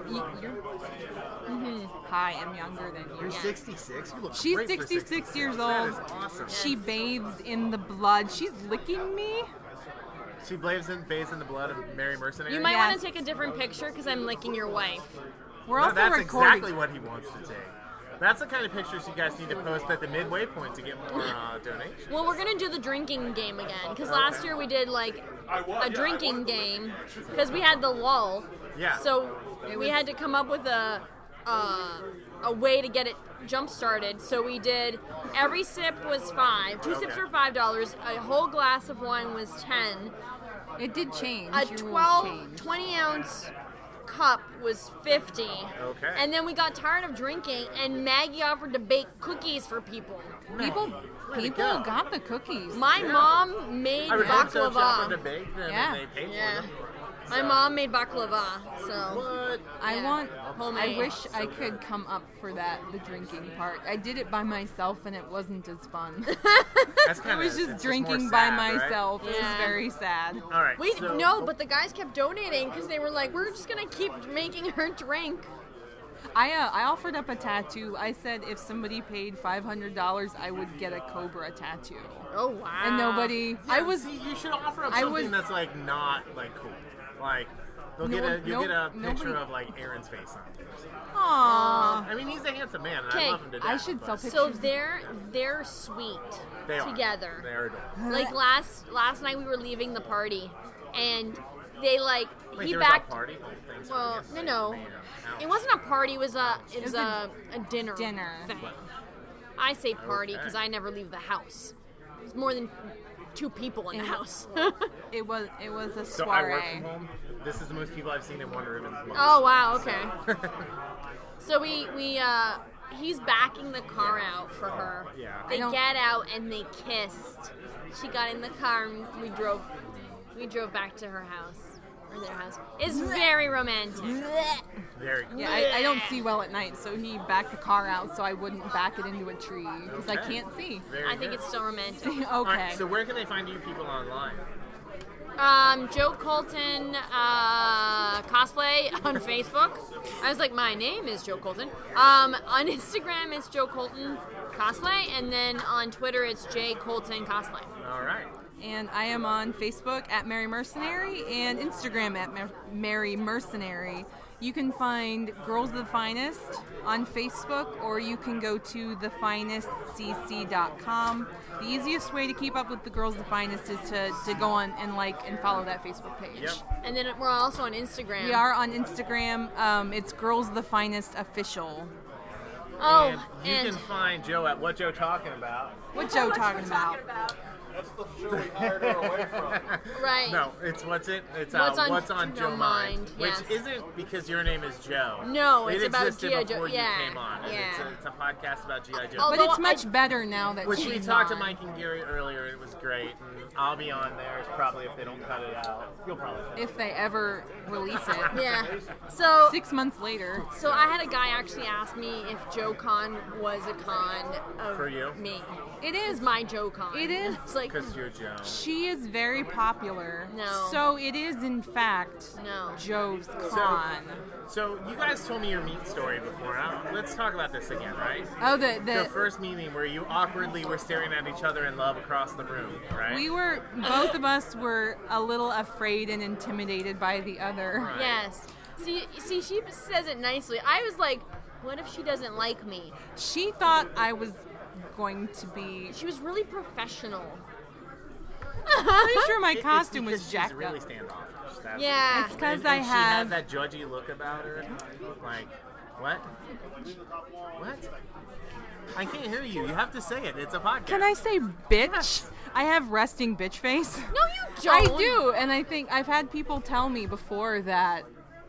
Hi, I'm younger than you. You're 66? You look She's great for 66 years That old. is awesome. She bathes in the blood. She's licking me. She bathes in the blood of Mary Mercenary? You might Yes. want to take a different picture because I'm licking your wife. We're No, also that's recording. exactly what he wants to take. That's the kind of pictures you guys need to post at the midway point to get more donations. Well, we're going to do the drinking game again because last year we did like a drinking game because we had the lull. Yeah. So we had to come up with a way to get it jump started. So we did every sip was $5. 2 sips were $5. A whole glass of wine was $10. It did change. A Your rules changed. 20-ounce cup was $50. Okay. And then we got tired of drinking, and Maggie offered to bake cookies for people. People go. got the cookies. My mom made I would hope so if she offered to baklava. bake them Yeah. and they paid Yeah. for them. My mom made baklava, so What? I Yeah. want. Homemade. I wish I could come up for the drinking part. I did it by myself and it wasn't as fun. That's I kind was just drinking by myself. It was Yeah. very sad. All right. we so, no, but the guys kept donating because they were like, "We're just gonna keep making her drink." I offered up a tattoo. I said if somebody paid $500, I would get a cobra tattoo. Oh wow! And nobody. Yeah, I was. See, you should offer up I something was- that's like not like cool. Like you'll get a picture nobody- of like Aaron's face on it. or something. Aww. I mean, he's a handsome man, and Okay, I love him to death. I should sell but pictures. So they're sweet They are. together. They are adorable. Like last night we were leaving the party, and they like Wait, he there was backed. a party? Oh, thanks for Well, the no. information. Ouch. It wasn't a party. It was a was a dinner. dinner. thing. I say party Okay. because I never leave the house. There's more than 2 people in the Yeah. house. It was a So soiree. I work from home. This is the most people I've seen in one room in months. Oh wow, okay. So we he's backing the car out for her. Yeah. They get out and they kissed. She got in the car and we drove back to her house. Or their house. It's very romantic. Very cool. Yeah, I don't see well at night, so he backed the car out so I wouldn't back it into a tree because I can't see. I think it's still romantic. Okay. All right, so where can they find you people online? Joe Colton cosplay on Facebook. I was like, my name is Joe Colton. On Instagram, it's Joe Colton cosplay, and then on Twitter, it's J Colton cosplay. All right. And I am on Facebook at Mary Mercenary and Instagram at Mary Mercenary. You can find Girls of the Finest on Facebook, or you can go to thefinestcc.com. The easiest way to keep up with the Girls of the Finest is to go on and like and follow that Facebook page. Yep. And then we're also on Instagram. We are on Instagram. It's Girls of the Finest Official. Oh, and you can find Joe at What Joe Talking About. What Joe talking about? That's the show we hired her away from. Right. No, it's What's on Joe Mind, which yes. isn't because your name is Joe. No, it's it about existed G.I. before Joe. you Yeah. came on. And Yeah. It's a podcast about G.I. Joe. But it's much better now that Which she's we talked to on. Mike and Gary earlier, and it was great. And I'll be on there probably if they don't cut it out. You'll probably cut it If they ever release it. Yeah. So 6 months later. So I had a guy actually ask me if Joe Con was a con of For you? me. It is my Joe Con. It is. It's like because you're Joe. She is very popular. No. So it is, in fact, Joe's con. So you guys told me your meet story before. Let's talk about this again, right? Oh, the first meeting where you awkwardly were staring at each other in love across the room, right? Both of us were a little afraid and intimidated by the other. Right. Yes. See, she says it nicely. I was like, what if she doesn't like me? She thought I was going to be... She was really professional. I'm pretty sure my It's costume because was jacked she's really up. standoffish. That's Yeah. It's 'cause and I she have- has that judgy look about her. Like, what? What? I can't hear you. You have to say it. It's a podcast. Can I say bitch? I have resting bitch face. No, you don't. I do, and I think I've had people tell me before that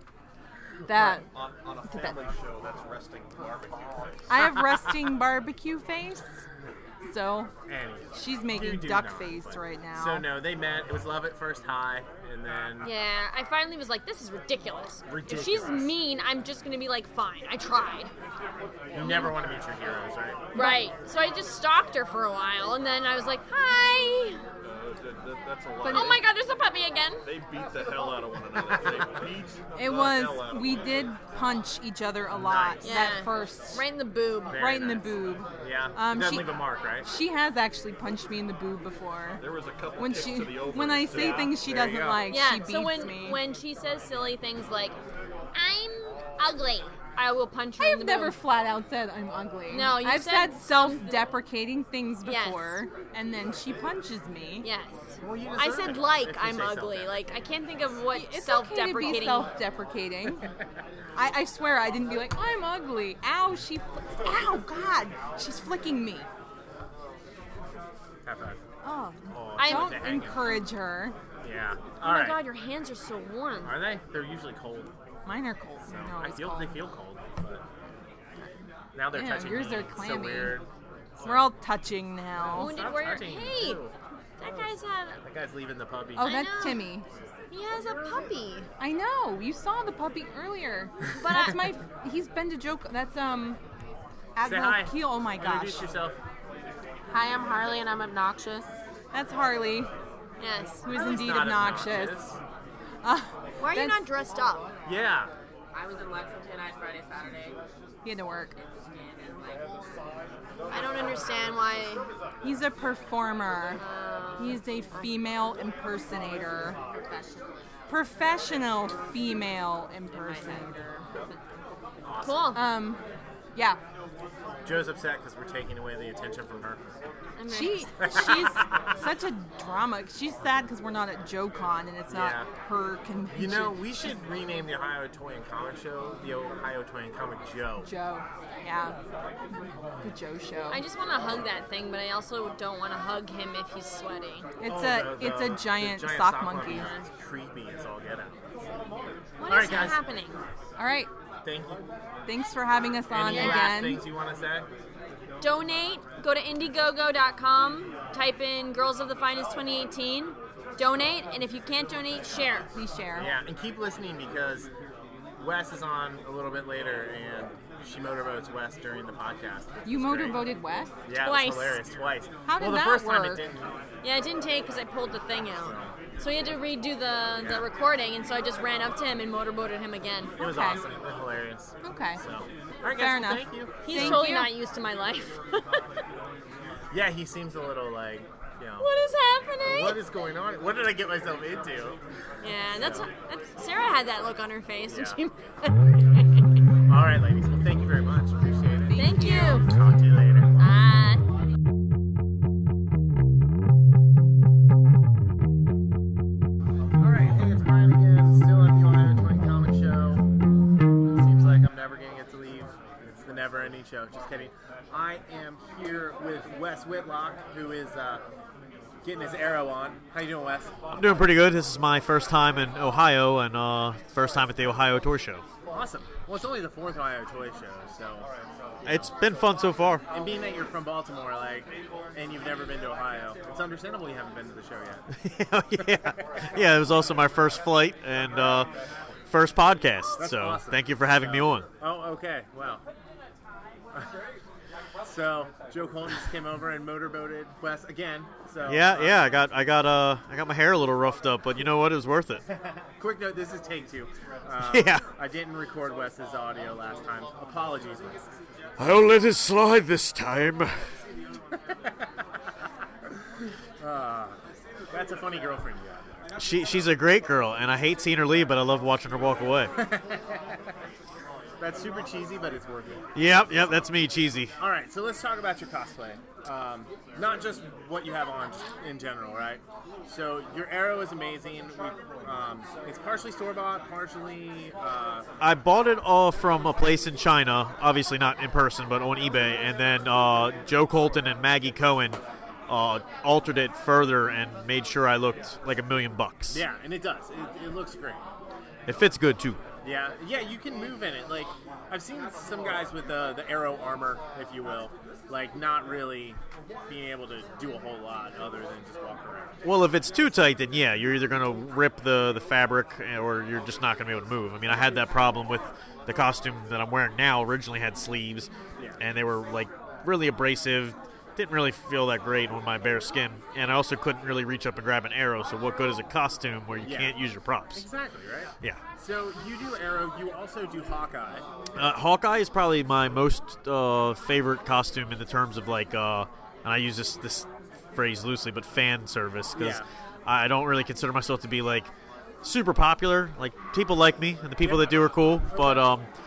On a family show, that's resting barbecue face. I have resting barbecue face. So Annie, she's making you do duck know it, face but- right now. So no, they met. It was love at first high, and then Yeah, I finally was like, this is ridiculous. Ridiculous. If she's mean, I'm just going to be like, fine, I tried. you never want to meet your heroes, right? Right. So I just stalked her for a while, and then I was like, hi. That's a lot. Oh my god, there's a puppy again. They beat the hell out of one another. They beat It the was. hell out of We one did punch each other a lot. Nice. That Yeah. first. Right in the boob. Very Right in the nice. boob. Yeah. It doesn't leave a mark, right? She has actually punched me in the boob before. There was a couple When kicks she, to the ovaries, when I too. say things she There you doesn't go. like, Yeah, she beats so me. when she says silly things like, I'm ugly, I will punch her in I've the never boob. flat out said I'm ugly. No, you I've said said self-deprecating things Yes. before, and then she punches me. Yes. Well, you I deserve said it like if you I'm say ugly. something. Like I can't think of what It's self-deprecating. okay to be self-deprecating. I swear I didn't be like, I'm ugly. Ow, ow, God, she's flicking me. High five. Oh, I'm- don't Hanging. encourage her. Yeah. Oh All my right. god, your hands are so warm. Are they? They're usually cold. Mine are cold. So No, I it's feel cold. they feel cold, but now they're Yeah, touching yours me. are It's clammy. so weird. We're all touching now. Wounded Stop warrior. touching. Hey, Ew. that guy's had. That guy's leaving the puppy. Oh, I that's know. Timmy. He has a puppy. I know. You saw the puppy earlier. But That's he's been to joke. That's Say Admiral hi. Keel. Oh my gosh. Introduce yourself. Hi, I'm Harley and I'm obnoxious. That's Harley, Yes. who is Harley's indeed not obnoxious. Why are you that's- not dressed up? Yeah. I was in Lexington on Friday, Saturday. He had to work. I don't understand why. He's a performer. He's a female impersonator. Professional female impersonator. Cool. Yeah. Joe's upset because we're taking away the attention from her. She's such a drama. She's sad because we're not at JoeCon and it's not Yeah. her convention. You know, we should rename the Ohio Toy and Comic Show the Ohio Toy and Comic Joe. Joe. Yeah. The Joe Show. I just want to hug that thing, but I also don't want to hug him if he's sweaty. It's a giant the sock monkey. It's creepy as all get out. What All is right, guys. happening? All right. thank you. Thanks for having us on Any again. last things you want to say? Donate. Go to Indiegogo.com. Type in Girls of the Finest 2018. Donate, and if you can't donate, share. Please share. Yeah, and keep listening because Wes is on a little bit later, and she motorboats Wes during the podcast. You motorboated Wes? Yeah, Twice. It was hilarious. Twice. How did the that first work? time it didn't. Yeah, it didn't take because I pulled the thing out. So we had to redo the recording, and so I just ran up to him and motorboated him again. It was awesome. It was hilarious. Okay. So, all right, Fair guys, well, enough. thank you. He's Thank totally you. not used to my life. Yeah, he seems a little like, What is happening? What is going on? What did I get myself into? Yeah, that's Sarah had that look on her face. And she All right, ladies. Well, thank you very much. Appreciate it. Thank you. Talk to you later. Bye. All right, hey, it's Brian again. Still at the Ohio Touring Comic Show. Seems like I'm never going to get to leave. It's the never-ending show. Just kidding. I am here with Wes Whitlock, who is getting his arrow on. How you doing, Wes? I'm doing pretty good. This is my first time in Ohio and first time at the Ohio Toy Show. Awesome. Well, it's only the 4th Ohio Toy Show, so... It's been fun so far. And being that you're from Baltimore, and you've never been to Ohio, it's understandable you haven't been to the show yet. Yeah, it was also my first flight and first podcast, That's so awesome. thank you for having me on. Oh, okay. Well. So Joe Colton just came over and motorboated Wes again. So Yeah, I got my hair a little roughed up, but you know what? It was worth it. Quick note: this is take 2. Yeah. I didn't record Wes's audio last time. Apologies, Wes. I'll let it slide this time. That's a funny girlfriend you have. She's a great girl, and I hate seeing her leave, but I love watching her walk away. That's super cheesy, but it's worth it. Yep, that's me, cheesy. All right, so let's talk about your cosplay. Not just what you have on, just in general, right? So your arrow is amazing. It's partially store-bought, partially... I bought it all from a place in China, obviously not in person, but on eBay, and then Joe Colton and Maggie Cohen altered it further and made sure I looked like $1 million. Yeah, and it does. It looks great. It fits good, too. Yeah, you can move in it. Like, I've seen some guys with the arrow armor, if you will, like not really being able to do a whole lot other than just walk around. Well, if it's too tight, then yeah, you're either going to rip the fabric or you're just not going to be able to move. I mean, I had that problem with the costume that I'm wearing now. Originally had sleeves, and they were like really abrasive. Didn't really feel that great on my bare skin, and I also couldn't really reach up and grab an arrow. So what good is a costume where you can't use your props? Exactly, right? Yeah. So you do arrow. You also do Hawkeye. Hawkeye is probably my most favorite costume in the terms of like, and I use this phrase loosely, but fan service, because I don't really consider myself to be like super popular. Like people like me, and the people that do are cool, but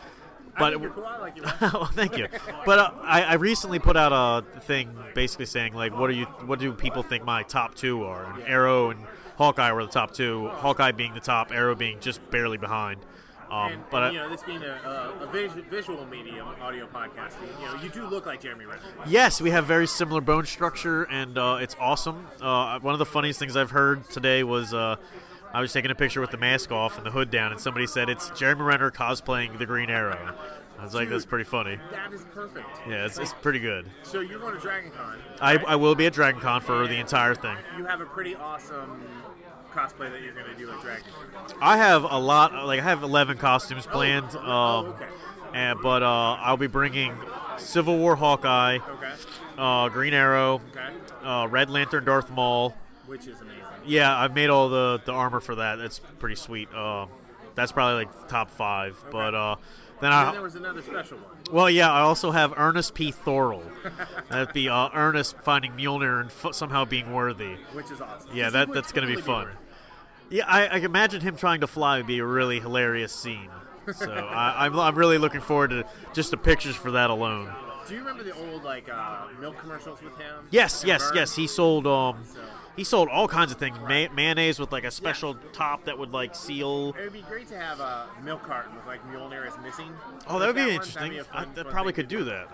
I think you're cool. I like you. well, thank you. But I recently put out a thing basically saying like, what do people think my top 2 are? And Arrow and Hawkeye were the top 2. Hawkeye being the top, Arrow being just barely behind. But this being a visual medium, audio podcasting, you do look like Jeremy Renner. Yes, we have very similar bone structure, and it's awesome. One of the funniest things I've heard today was I was taking a picture with the mask off and the hood down, and somebody said it's Jeremy Renner cosplaying the Green Arrow. I was like, that's pretty funny. That is perfect. Yeah, it's pretty good. So you're going to Dragon Con. I will be at Dragon Con for the entire thing. You have a pretty awesome cosplay that you're going to do at Dragon Con. I have a lot. I have 11 costumes planned. Okay. But I'll be bringing Civil War Hawkeye, Green Arrow, Red Lantern Darth Maul. Which is amazing. Yeah, I've made all the armor for that. That's pretty sweet. That's probably like top 5. Okay. But then there was another special one. Well, yeah, I also have Ernest P. Thorle. That'd be Ernest finding Mjolnir and somehow being worthy. Which is awesome. Yeah, that's going to be fun. Yeah, I imagine him trying to fly would be a really hilarious scene. So I'm really looking forward to just the pictures for that alone. Do you remember the old milk commercials with him? Yes. He sold all kinds of things. Mayonnaise with like a special top that would like seal. It would be great to have a milk carton with like Mjolnir is missing. Oh, that would be interesting. I probably could do that.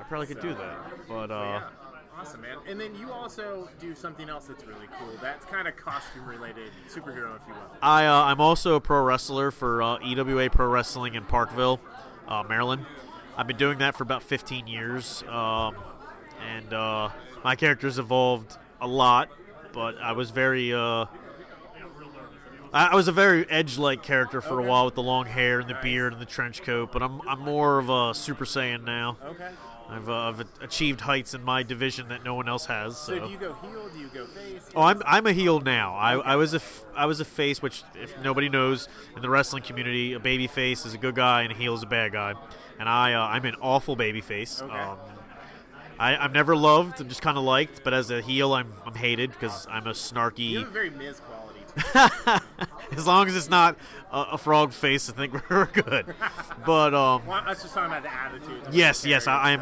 But yeah. Awesome, man. And then you also do something else that's really cool. That's kind of costume-related superhero, if you will. I'm also a pro wrestler for EWA Pro Wrestling in Parkville. Maryland. I've been doing that for about 15 years, and my character's evolved a lot. But I was very I was a very Edge-like character for a while with the long hair and the beard and the trench coat. But I'm more of a Super Saiyan now. Okay. I've achieved heights in my division that no one else has. So do you go heel? Do you go face? Oh, I'm a heel now. I was a face, which if nobody knows in the wrestling community, a baby face is a good guy and a heel is a bad guy. And I'm an awful baby face. Okay. I'm never loved. I'm just kind of liked. But as a heel, I'm hated because I'm a snarky. You have a very Miz quality. As long as it's not a frog face, I think we're good. But well, I was just talking about the attitude. Yes. I'm.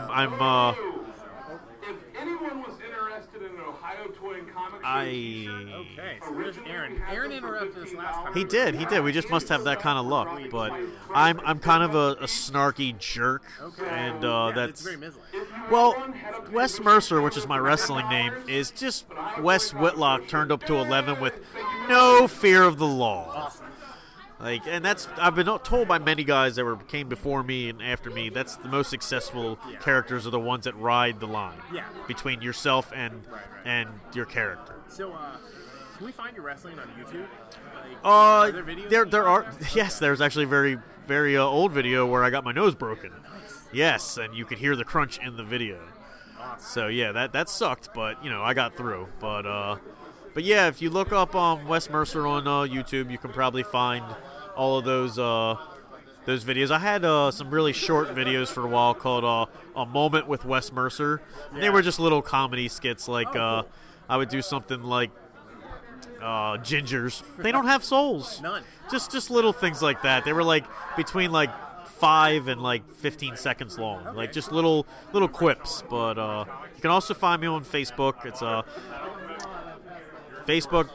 If anyone was interested in an Ohio Toy and Comic Show, okay, so there's Aaron. Aaron interrupted us last time. He did. We just must have that kind of luck. But I'm kind of a snarky jerk, and that's very Miz-like. Well, Wes Mercer, which is my wrestling name, is just Wes Whitlock turned up to 11 with no fear of the law. Awesome. And that's I've been told by many guys that came before me and after me. That's the most successful characters are the ones that ride the line between yourself and your character. So, can we find your wrestling on YouTube? Are there videos? There are. Yes, there's actually a very very old video where I got my nose broken. Nice. Yes, and you could hear the crunch in the video. Awesome. So yeah, that sucked, but I got through. But yeah, if you look up Wes Mercer on YouTube, you can probably find all of those videos. I had some really short videos for a while called A Moment with Wes Mercer. And they were just little comedy skits. Like I would do something like Gingers. They don't have souls. None. Just little things like that. They were like between like 5 and 15 seconds long. Okay. Like just little quips. But you can also find me on Facebook. It's Facebook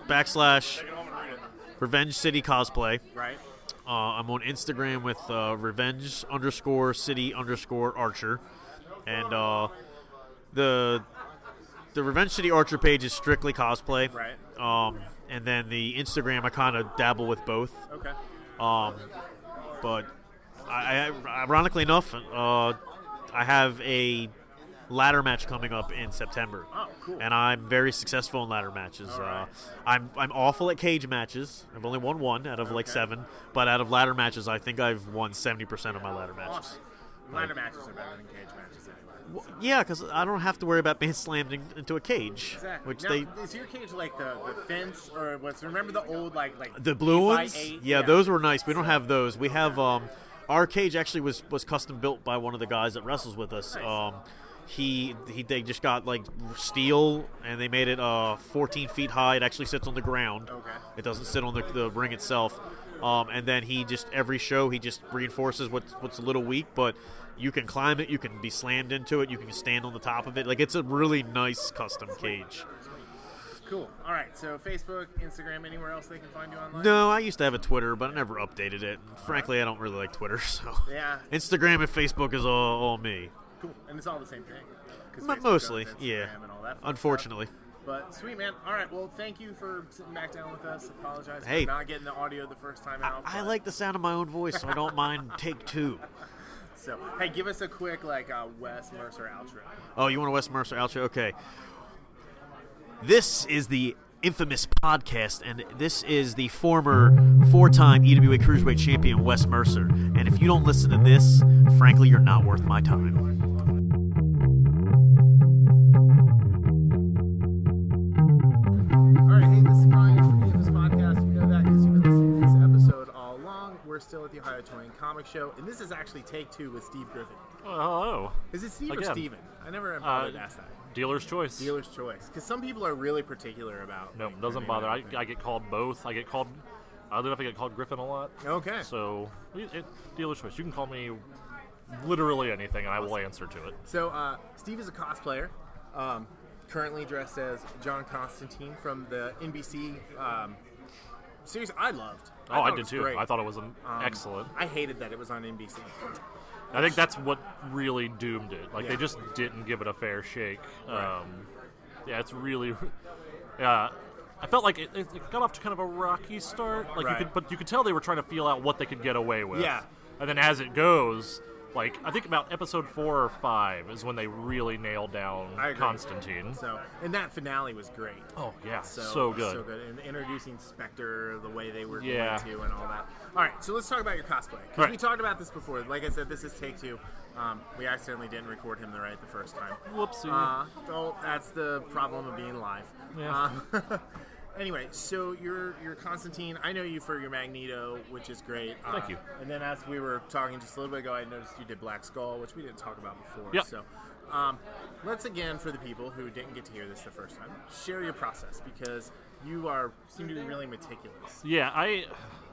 / Revenge City Cosplay. Right. I'm on Instagram with Revenge_City_Archer. And the Revenge City Archer page is strictly cosplay. Right. And then the Instagram, I kind of dabble with both. Okay. But I ironically enough, I have a ladder match coming up in September. Oh, cool. And I'm very successful in ladder matches. Right. I'm awful at cage matches. I've only won one out of 7, but out of ladder matches, I think I've won 70% of my ladder matches. Awesome. Ladder matches are better than cage matches anyway. Well, yeah, because I don't have to worry about being slammed into a cage. Exactly. Which now, is your cage like the fence or what's? Remember the old like the blue ones? 8x8? Yeah, those were nice. We don't have those. We have our cage actually was custom built by one of the guys that wrestles with us. Nice. They just got like steel and they made it 14 feet high. It actually sits on the ground. Okay. It doesn't sit on the ring itself. And then every show he just reinforces what's a little weak, but you can climb it, you can be slammed into it, you can stand on the top of it. Like it's a really nice custom cage. Cool. All right. So Facebook, Instagram, anywhere else they can find you online? No, I used to have a Twitter, but I never updated it. Frankly, I don't really like Twitter, so yeah. Instagram and Facebook is all me. Cool. And it's all the same thing. Mostly, yeah. And all that unfortunately. Stuff. But sweet, man. All right. Well, thank you for sitting back down with us. Apologize for not getting the audio the first time out. I like the sound of my own voice, so I don't mind take 2. So, hey, give us a quick Wes Mercer outro. Oh, you want a Wes Mercer outro? Okay. This is the infamous podcast, and this is the former 4-time EWA Cruiserweight Champion Wes Mercer. And if you don't listen to this, frankly, you're not worth my time. All right, hey, this is Brian from the Infamous Podcast. You know that because you've been listening to this episode all along. We're still at the Ohio Toy and Comic Show, and this is actually take 2 with Steve Griffin. Oh, hello. Is it Steve or Steven? I never bothered to ask that. Dealer's choice. Dealer's choice. Because some people are really particular about. No, doesn't bother. I get called both. I get called. Oddly enough, I get called Griffin a lot. Okay. So, dealer's choice. You can call me literally anything, and I will answer to it. So, Steve is a cosplayer. Currently dressed as John Constantine from the NBC series I loved. I did too. Great. I thought it was excellent. I hated that it was on NBC. I think that's what really doomed it. Like, they just didn't give it a fair shake. Right. Yeah, it's really... Yeah, I felt like it got off to kind of a rocky start. Like, right. you could tell they were trying to feel out what they could get away with. Yeah. And then as it goes, Like, I think about episode 4 or 5 is when they really nailed down I agree. Constantine. So, and that finale was great. Oh, yeah, so good. So good. And introducing Spectre the way they were Yeah. going to and all that. All right, so let's talk about your cosplay. Because Right. we talked about this before. Like I said, this is take 2. We accidentally didn't record him the first time. Whoopsie. Oh, that's the problem of being live. Yeah. Anyway, so you're Constantine. I know you for your Magneto, which is great. Thank you. And then as we were talking just a little bit ago, I noticed you did Black Skull, which we didn't talk about before. Yep. So let's again, for the people who didn't get to hear this the first time, share your process because you seem to be really meticulous. Yeah, I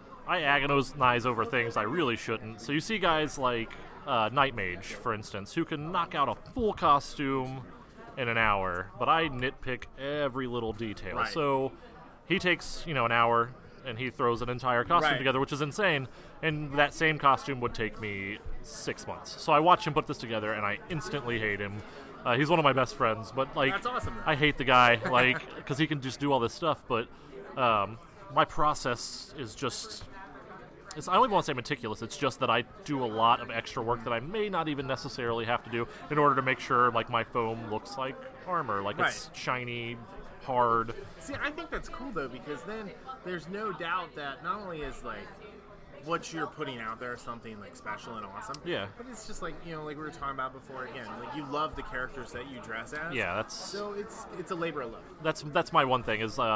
agonize over things I really shouldn't. So you see guys like Night Mage, for instance, who can knock out a full costume in an hour, but I nitpick every little detail. Right. So he takes, an hour and he throws an entire costume Right. together, which is insane, and that same costume would take me 6 months. So I watch him put this together and I instantly hate him. He's one of my best friends, but That's awesome, though. I hate the guy, because he can just do all this stuff, but my process is just... I don't even want to say meticulous. It's just that I do a lot of extra work that I may not even necessarily have to do in order to make sure, my foam looks like armor, it's shiny, hard. See, I think that's cool though because then there's no doubt that not only is what you're putting out there something special and awesome, Yeah. but it's just like we were talking about before again, you love the characters that you dress as. Yeah, that's so it's a labor of love. That's my one thing is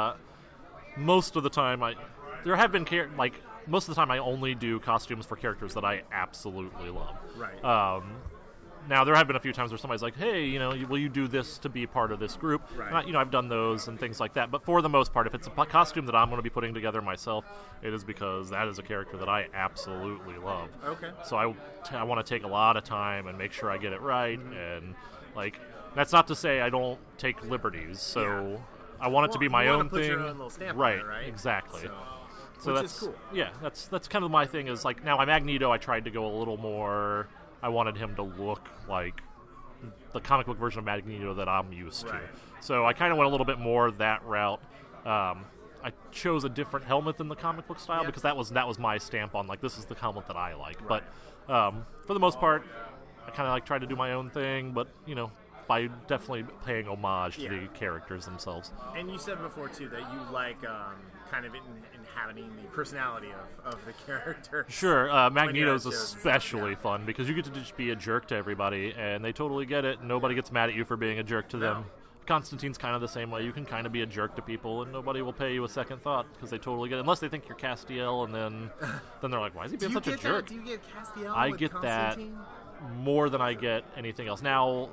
most of the time most of the time I only do costumes for characters that I absolutely love. Right. Now, there have been a few times where somebody's like, hey, will you do this to be part of this group? Right. And I've done those and things like that. But for the most part, if it's a costume that I'm going to be putting together myself, it is because that is a character that I absolutely love. Okay. So I want to take a lot of time and make sure I get it right. And, that's not to say I don't take liberties. So I want it to be my own put thing. Your own little stamp right, on it, right? exactly. So that's is cool. Yeah, that's kind of my thing is now my Magneto I tried to go a little more I wanted him to look like the comic book version of Magneto that I'm used to. So I kind of went a little bit more that route. I chose a different helmet than the comic book style because that was my stamp on this is the helmet that I like. But for the most part I kind of tried to do my own thing, but by definitely paying homage to the characters themselves. And you said before too that you like kind of inhabiting the personality of the character. Sure, Magneto's especially fun because you get to just be a jerk to everybody, and they totally get it. Nobody gets mad at you for being a jerk to them. Constantine's kind of the same way. You can kind of be a jerk to people, and nobody will pay you a second thought because they totally get it. Unless they think you're Castiel, and then they're like, "Why is he being such a jerk?" Do you get Castiel? I with get that more than I get anything else. Now,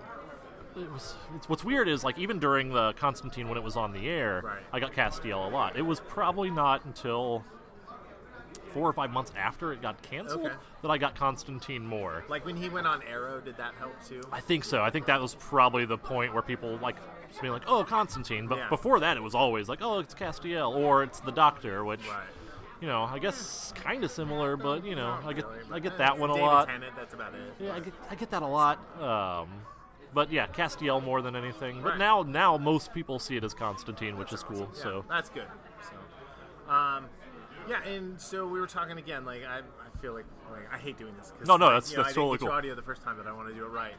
what's weird is even during the Constantine when it was on the air, I got Castiel a lot. It was probably not until 4 or 5 months after it got canceled that I got Constantine more. When he went on Arrow, did that help too? I think so. I think that was probably the point where people just being oh, Constantine. But before that, it was always oh, it's Castiel or it's the Doctor, which. I guess kind of similar, but I get that one a lot. David Tennant, that's about it. Yeah, I get that a lot. But yeah, Castiel more than anything. But now most people see it as Constantine, which is cool. Yeah, so that's good. So, and so we were talking again. I feel like I hate doing this. No, that's I totally didn't get cool. your audio the first time, but I want to do it right.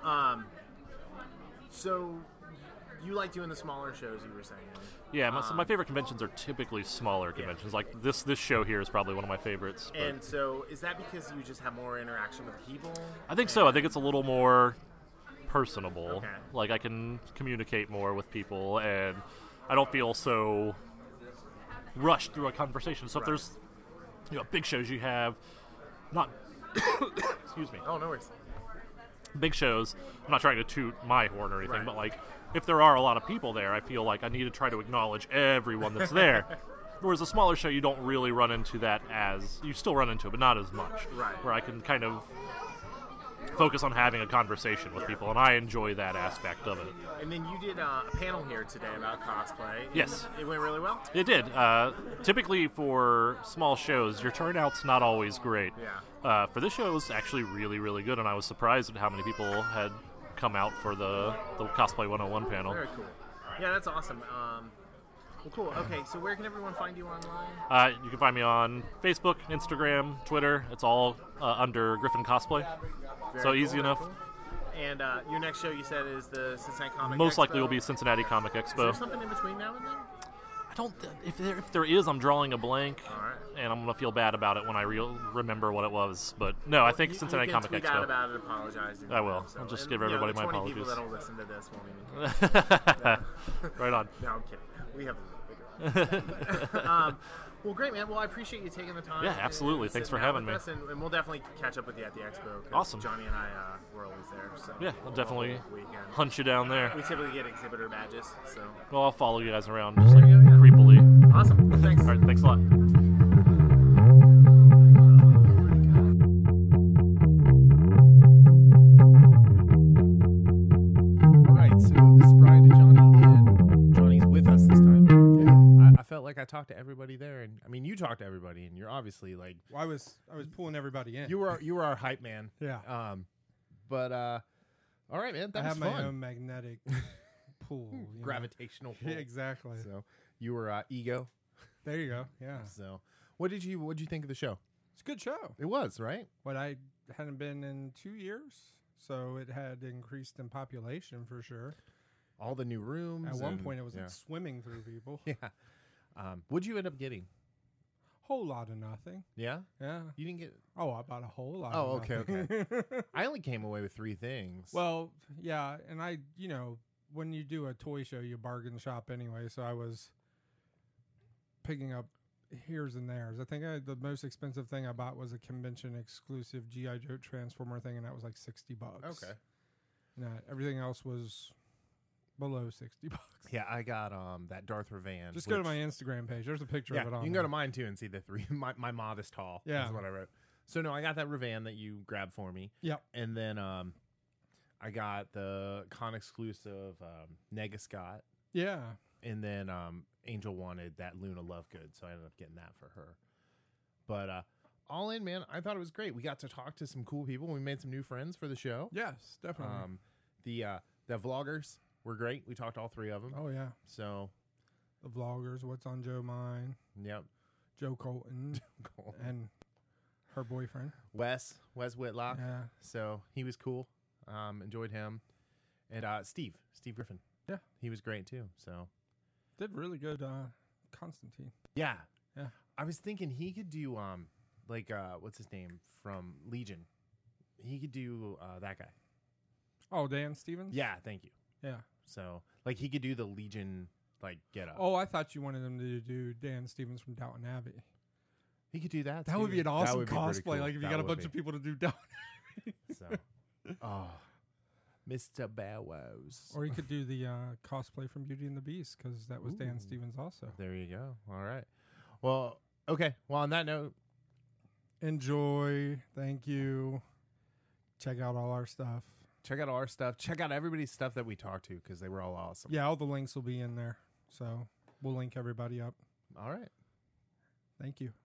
So you like doing the smaller shows, you were saying? Yeah, my favorite conventions are typically smaller conventions. Like this show here is probably one of my favorites. But And so is that because you just have more interaction with people? I think so. I think it's a little more personable. Like I can communicate more with people, and I don't feel so rushed through a conversation. So if there's big shows you have, not excuse me. Oh, no worries. Big shows. I'm not trying to toot my horn or anything, but if there are a lot of people there, I feel like I need to try to acknowledge everyone that's there. Whereas a smaller show, you don't really run into that you still run into it, but not as much. Right. Where I can kind of focus on having a conversation with people, and I enjoy that aspect of it. And then you did a panel here today about cosplay. Yes. It went really well? It did. Typically for small shows, your turnout's not always great. Yeah. For this show, it was actually really, really good, and I was surprised at how many people had come out for the Cosplay 101 panel. Very cool. Yeah, that's awesome. Well, cool. Okay, so where can everyone find you online? You can find me on Facebook, Instagram, Twitter. It's all under Griffin Cosplay. So easy enough. Cool. And your next show, you said, is the Cincinnati Comic Most Expo. likely will be Cincinnati Comic Expo. Is there something in between now and then? I don't. If there is, I'm drawing a blank, and I'm gonna feel bad about it when I remember what it was. But no, I think Cincinnati Comic Expo. Out about it, apologize. I will. I'll just give everybody my 20 apologies. People that'll listen to this won't even. Right on. No, I'm kidding. We have bigger. Well, great, man. Well, I appreciate you taking the time. Yeah, absolutely. Thanks for having me. And we'll definitely catch up with you at the expo. Awesome. Johnny and I were always there. So yeah, I'll definitely hunt you down there. We typically get exhibitor badges. So. Well, I'll follow you guys around just like creepily. Awesome. Thanks. All right. Thanks a lot. Like I talked to everybody there, and I mean, you talked to everybody, and you're obviously like. Well, I was pulling everybody in. You were our hype man. Yeah. But all right, man. That I was have fun. my own magnetic pull, gravitational pull. Yeah, exactly. So you were ego. There you go. Yeah. So what did you think of the show? It's a good show. It was, right? But I hadn't been in 2 years, so it had increased in population for sure. All the new rooms. At one point, it was like swimming through people. Yeah. What'd you end up getting? Whole lot of nothing. Yeah? Yeah. You didn't get... Oh, I bought a whole lot of nothing. Okay. I only came away with 3 things. Well, yeah, and I, when you do a toy show, you bargain shop anyway, so I was picking up here's and there's. I think the most expensive thing I bought was a convention-exclusive G.I. Joe Transformer thing, and that was like $60. Okay. And everything else was... below $60. Yeah, I got that Darth Revan. Just go to my Instagram page. There's a picture of it on you can there. go to mine too and see the 3. My modest haul. Yeah, is what I wrote. So no, I got that Revan that you grabbed for me. Yep. And then I got the con exclusive Negascott. Yeah. And then Angel wanted that Luna Lovegood, so I ended up getting that for her. But all in, man, I thought it was great. We got to talk to some cool people. We made some new friends for the show. Yes, definitely. The vloggers were great. We talked to all 3 of them. Oh, yeah. So the vloggers, What's on Joe Mine. Yep. Joe Colton. And her boyfriend. Wes Whitlock. Yeah. So he was cool. Enjoyed him. And Steve Griffin. Yeah. He was great too. So did really good Constantine. Yeah. Yeah. I was thinking he could do what's his name from Legion? He could do that guy. Oh, Dan Stevens? Yeah, thank you. Yeah. So, he could do the Legion, get up. Oh, I thought you wanted him to do Dan Stevens from Downton Abbey. He could do that, That too. would be an awesome cosplay. Cool. Like, if you got a bunch of people to do Downton Abbey. So, Mr. Bow Wows. Or he could do the cosplay from Beauty and the Beast, because that was Dan Stevens also. There you go. All right. Well, okay. Well, on that note. Enjoy. Thank you. Check out all our stuff. Check out all our stuff. Check out everybody's stuff that we talked to, because they were all awesome. Yeah, all the links will be in there. So we'll link everybody up. All right. Thank you.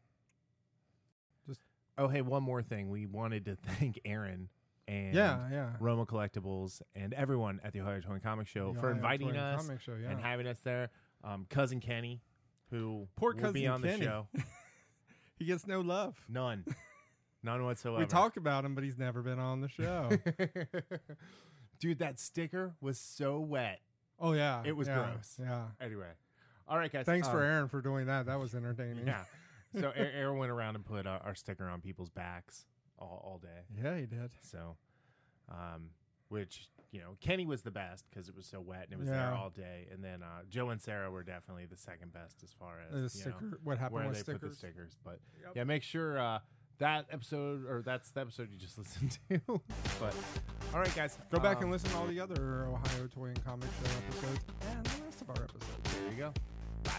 Oh, hey, one more thing. We wanted to thank Aaron and Roma Collectibles and everyone at the Ohio Toy and Comic Show for inviting us and having us there. Cousin Kenny, who will be on the show. He gets no love. None whatsoever. We talk about him, but he's never been on the show. Dude, that sticker was so wet. Oh, yeah. It was gross. Yeah. Anyway. All right, guys. Thanks for Aaron for doing that. That was entertaining. Yeah. So Aaron went around and put our sticker on people's backs all day. Yeah, he did. So, which, Kenny was the best because it was so wet and it was there all day. And then Joe and Sarah were definitely the second best as far as what happened where with they stickers. put the stickers. But yeah, make sure that episode, or that's the episode you just listened to. But all right, guys, go back and listen to all the other Ohio Toy and Comic Show episodes and the rest of our episodes. There you go. Bye.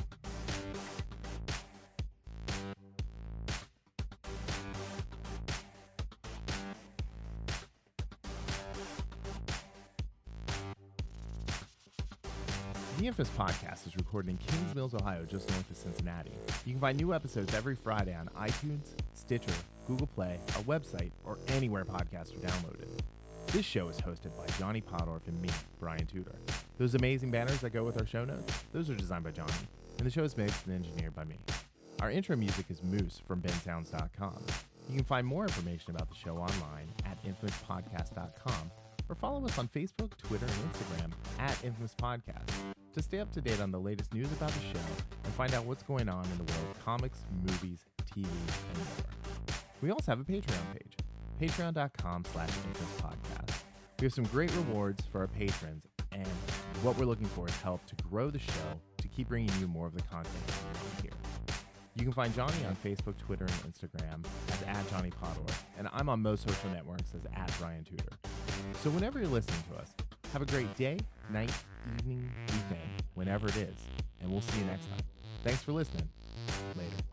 The Infamous Podcast is recorded in Kings Mills, Ohio, just north of Cincinnati. You can find new episodes every Friday on iTunes, Stitcher, Google Play, our website, or anywhere podcasts are downloaded. This show is hosted by Johnny Podorf and me, Brian Tudor. Those amazing banners that go with our show notes, those are designed by Johnny, and the show is mixed and engineered by me. Our intro music is Moose from bensounds.com. You can find more information about the show online at infamouspodcast.com or follow us on Facebook, Twitter, and Instagram at Infamous Podcast to stay up to date on the latest news about the show and find out what's going on in the world of comics, movies, TV, and more. We also have a Patreon page, patreon.com/InfamousPodcast. We have some great rewards for our patrons, and what we're looking for is help to grow the show to keep bringing you more of the content that you want to hear. You can find Johnny on Facebook, Twitter, and Instagram as @JohnnyPodor, and I'm on most social networks as @BrianTudor. So whenever you're listening to us, have a great day, night, evening, weekend, whenever it is, and we'll see you next time. Thanks for listening. Later.